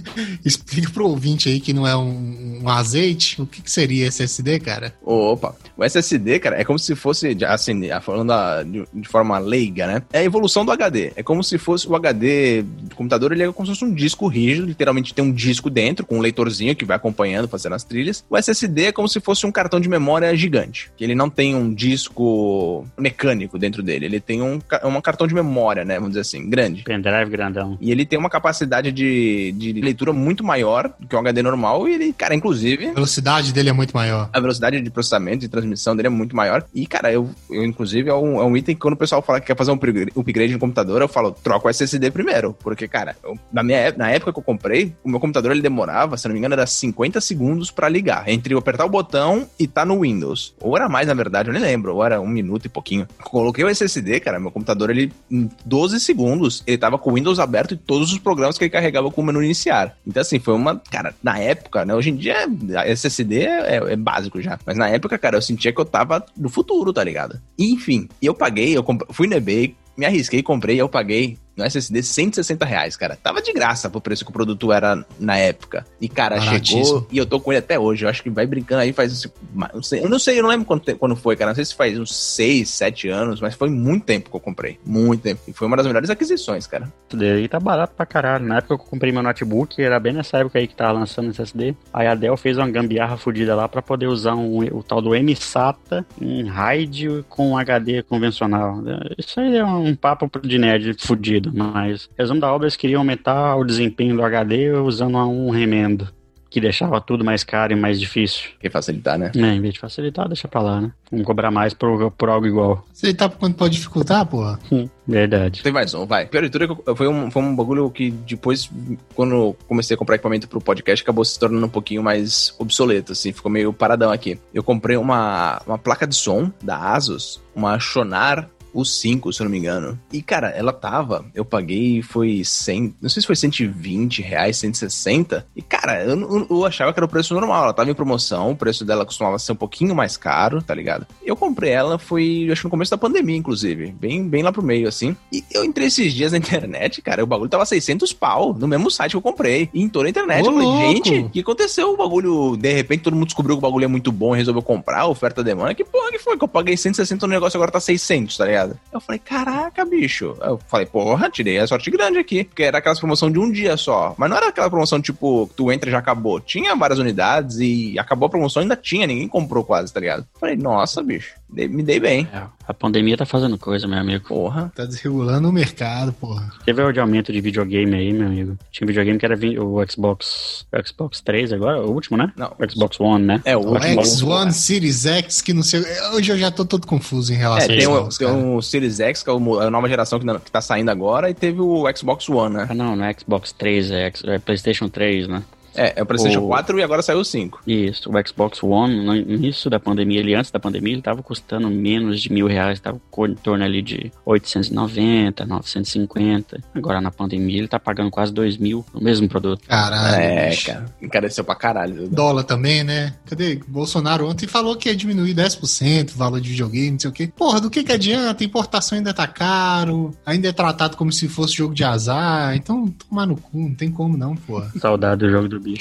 explica pro ouvinte aí que não é um, um azeite, o que, que seria S S D, cara? Opa, o S S D, cara, é como se fosse, assim, falando de, de forma leiga, né, é a evolução do H D, é como se fosse o H D do computador, ele é como se fosse um disco rígido, literalmente tem um disco dentro, com um leitorzinho que vai acompanhando, fazendo as trilhas. O S S D é como se fosse um cartão de memória gigante, que ele não tem um disco mecânico dentro dele, ele tem um, um cartão de memória, né, vamos dizer assim, grande. Pendrive grandão. E ele tem uma capacidade de, de leitura muito maior do que o H D normal e ele, cara, inclusive... A velocidade dele é muito maior. A velocidade de processamento e transmissão dele é muito maior. E, cara, eu, eu inclusive, é um, é um item que quando o pessoal fala que quer fazer um upgrade no computador, eu falo, troca o S S D primeiro. Porque, cara, eu, na, minha, na época que eu comprei, o meu computador, ele demorava, se não me engano, era cinquenta segundos pra ligar. Entre eu apertar o botão e tá no Windows. Ou era mais, na verdade, eu nem lembro. Ou era um minuto e pouquinho. Coloquei o S S D, cara, meu computador, ele, em doze segundos, ele tava com o Windows aberto e todos os programas que ele carregava com o menu iniciar. Então, assim, foi uma, cara, na época, né, hoje em dia, S S D é, é, é básico já, mas na época, cara, eu sentia que eu tava no futuro, tá ligado? E, enfim, eu paguei, eu comp... fui no eBay, me arrisquei, comprei, eu paguei no S S D cento e sessenta reais, cara. Tava de graça pro preço que o produto era na época. E, cara, chegou e eu tô com ele até hoje. Eu acho que vai brincando aí faz... Não sei, eu não sei, eu não lembro quando, quando foi, cara. Não sei se faz uns seis, sete anos, mas foi muito tempo que eu comprei. Muito tempo. E foi uma das melhores aquisições, cara. Isso daí tá barato pra caralho. Na época que eu comprei meu notebook, era bem nessa época aí que tava lançando S S D. Aí a Dell fez uma gambiarra fodida lá pra poder usar um, o tal do M SATA em RAID com H D convencional. Isso aí é um papo de nerd fudido, mas... resumo da obra, eles queriam aumentar o desempenho do H D usando um remendo, que deixava tudo mais caro e mais difícil. Que facilitar, né? É, em vez de facilitar, deixa pra lá, né? Vamos cobrar mais por, por algo igual. Facilitar por quanto pode dificultar, porra? Hum, verdade. Tem mais um, vai. Pior de tudo, foi um, foi um bagulho que depois, quando eu comecei a comprar equipamento pro podcast, acabou se tornando um pouquinho mais obsoleto, assim, ficou meio paradão aqui. Eu comprei uma, uma placa de som da Asus, uma Shonar o cinco, se eu não me engano. E, cara, ela tava, eu paguei, foi cem, não sei se foi cento e vinte reais, cento e sessenta. E, cara, eu, eu, eu achava que era o preço normal. Ela tava em promoção, o preço dela costumava ser um pouquinho mais caro, tá ligado? Eu comprei ela, foi, acho que no começo da pandemia, inclusive. Bem, bem lá pro meio, assim. E eu entrei esses dias na internet, cara, o bagulho tava seiscentos pau, no mesmo site que eu comprei. E em toda a internet. Ô, eu falei, louco. gente, o que aconteceu? O bagulho, de repente, todo mundo descobriu que o bagulho é muito bom e resolveu comprar, oferta-demanda. Que porra que foi? Que eu paguei cento e sessenta no negócio, agora tá seiscentos, tá ligado? Eu falei, caraca, bicho. Eu falei, porra, tirei a sorte grande aqui. Porque era aquela promoção de um dia só. Mas não era aquela promoção, tipo, que tu entra e já acabou. Tinha várias unidades e acabou a promoção, ainda tinha, ninguém comprou quase, tá ligado? Eu falei, nossa, bicho, dei- me dei bem. É, a pandemia tá fazendo coisa, meu amigo. Porra. Tá desregulando o mercado, porra. Teve o de aumento de videogame aí, meu amigo. Tinha um videogame que era vi- o Xbox o Xbox três agora, o último, né? Não. O Xbox One, né? É, o O último. X um, Series X, que não sei... Hoje eu já tô todo confuso em É, relação a tem, isso. o, tem o Series X, que é o- a nova geração que, não- que tá saindo agora, e teve o Xbox One, né? Ah, não, não é Xbox três, é, X- é PlayStation três, né? É, é o PlayStation O- quatro e agora saiu o cinco. Isso, o Xbox One, no início da pandemia, ele antes da pandemia, ele tava custando menos de mil reais, tava em torno ali de oitocentos e noventa, novecentos e cinquenta. Agora na pandemia ele tá pagando quase dois mil no mesmo produto. Caralho, É, bicho. cara, encareceu pra caralho. Dólar também, né? Cadê? Bolsonaro ontem falou que ia diminuir dez por cento o valor de videogame, não sei o quê. Porra, do que que adianta? A importação ainda tá caro, ainda é tratado como se fosse jogo de azar. Então, tomar no cu, não tem como não, porra. Saudade do jogo do bicho.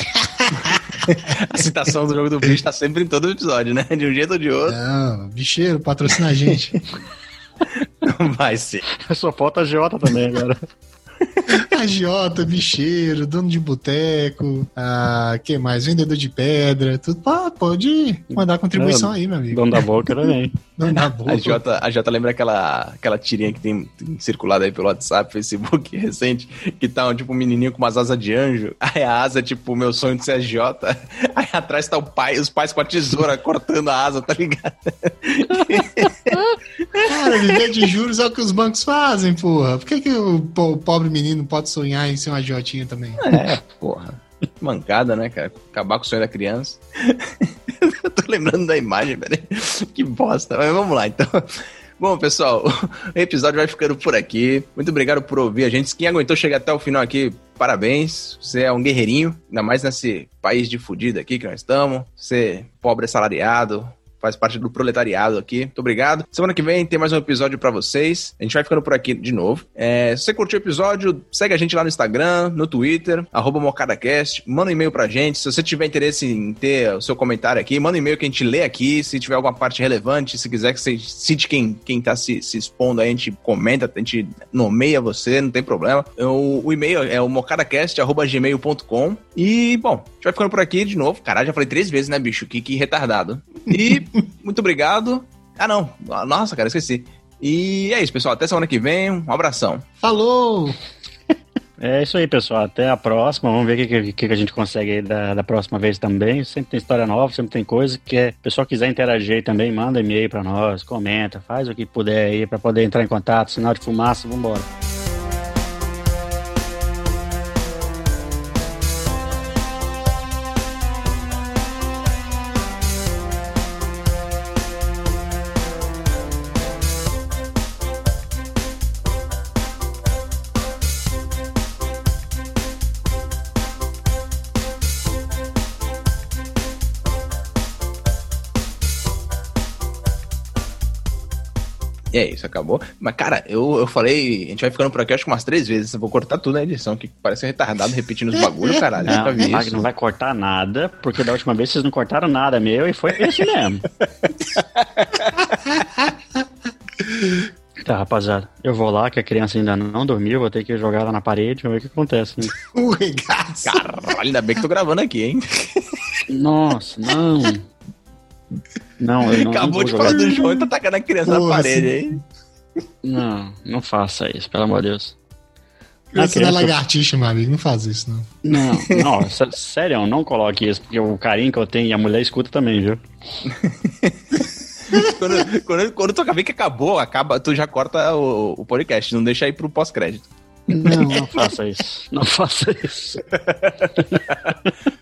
A citação do jogo do bicho tá sempre em todo episódio, né? De um jeito ou de outro. Não, bicheiro, patrocina a gente. Vai ser. Só falta a Jota também agora. agiota, bicheiro, dono de boteco, ah, que mais? Vendedor de pedra, tudo. Ah, pode mandar contribuição aí, meu amigo. Dono da boca também. Dono da boca. A Jota, a Jota lembra aquela, aquela tirinha que tem, tem circulado aí pelo WhatsApp, Facebook recente, que tá um, tipo um menininho com umas asas de anjo, aí a asa, tipo, meu sonho de ser a Jota, aí atrás tá o pai, os pais com a tesoura cortando a asa, tá ligado? Cara, viver de juros é o que os bancos fazem, porra. Por que, que o, o pobre menino pode sonhar em ser uma agiotinha também? É, porra. Mancada, né, cara? Acabar com o sonho da criança. Eu tô lembrando da imagem, velho. Que bosta. Mas vamos lá, então. Bom, pessoal, o episódio vai ficando por aqui. Muito obrigado por ouvir a gente. Quem aguentou chegar até o final aqui, parabéns. Você é um guerreirinho, ainda mais nesse país de fudido aqui que nós estamos. Você, pobre assalariado, faz parte do proletariado aqui. Muito obrigado. Semana que vem tem mais um episódio pra vocês. A gente vai ficando por aqui de novo. É, se você curtiu o episódio, segue a gente lá no Instagram, no Twitter, arroba MocadaCast. Manda um e-mail pra gente. Se você tiver interesse em ter o seu comentário aqui, manda um e-mail que a gente lê aqui. Se tiver alguma parte relevante, se quiser que você cite quem, quem tá se, se expondo aí, a gente comenta, a gente nomeia você, não tem problema. O, o e-mail é o mocadacast arroba gmail ponto com. E, bom, a gente vai ficando por aqui de novo. Caralho, já falei três vezes, né, bicho? Que, que retardado. E muito obrigado. Ah, não. Nossa, cara, esqueci. E é isso, pessoal. Até semana que vem. Um abração. Falou! É isso aí, pessoal. Até a próxima. Vamos ver o que, que, que a gente consegue aí da, da próxima vez também. Sempre tem história nova, sempre tem coisa que é, o pessoal quiser interagir aí também, manda e-mail pra nós, comenta, faz o que puder aí pra poder entrar em contato, sinal de fumaça, vambora. E é isso, acabou. Mas, cara, eu, eu falei, a gente vai ficando por aqui acho que umas três vezes. Eu vou cortar tudo na edição, que parece retardado repetindo os bagulhos, caralho. Não, nunca vi não, isso. não vai cortar nada, porque da última vez vocês não cortaram nada meu e foi isso mesmo. Tá, rapaziada, eu vou lá, que a criança ainda não dormiu, vou ter que jogar ela na parede, vamos ver o que acontece. Né? O regaço. Caralho, ainda bem que tô gravando aqui, hein? Nossa, não. Não, eu não. Acabou não de jogar. falar do João e tá tacando a criança Porra, na parede, assim. hein? Não, não faça isso, pelo amor de Deus. Criança A não é criança- lagartixa, meu amigo. Não faz isso, não. Não, não, sé- sério, não coloque isso, porque o carinho que eu tenho e a mulher escuta também, viu? Quando, quando, quando tu acabei que acabou, acaba, tu já corta o, o podcast, não deixa aí pro pós-crédito. Não, não faça isso. Não faça isso.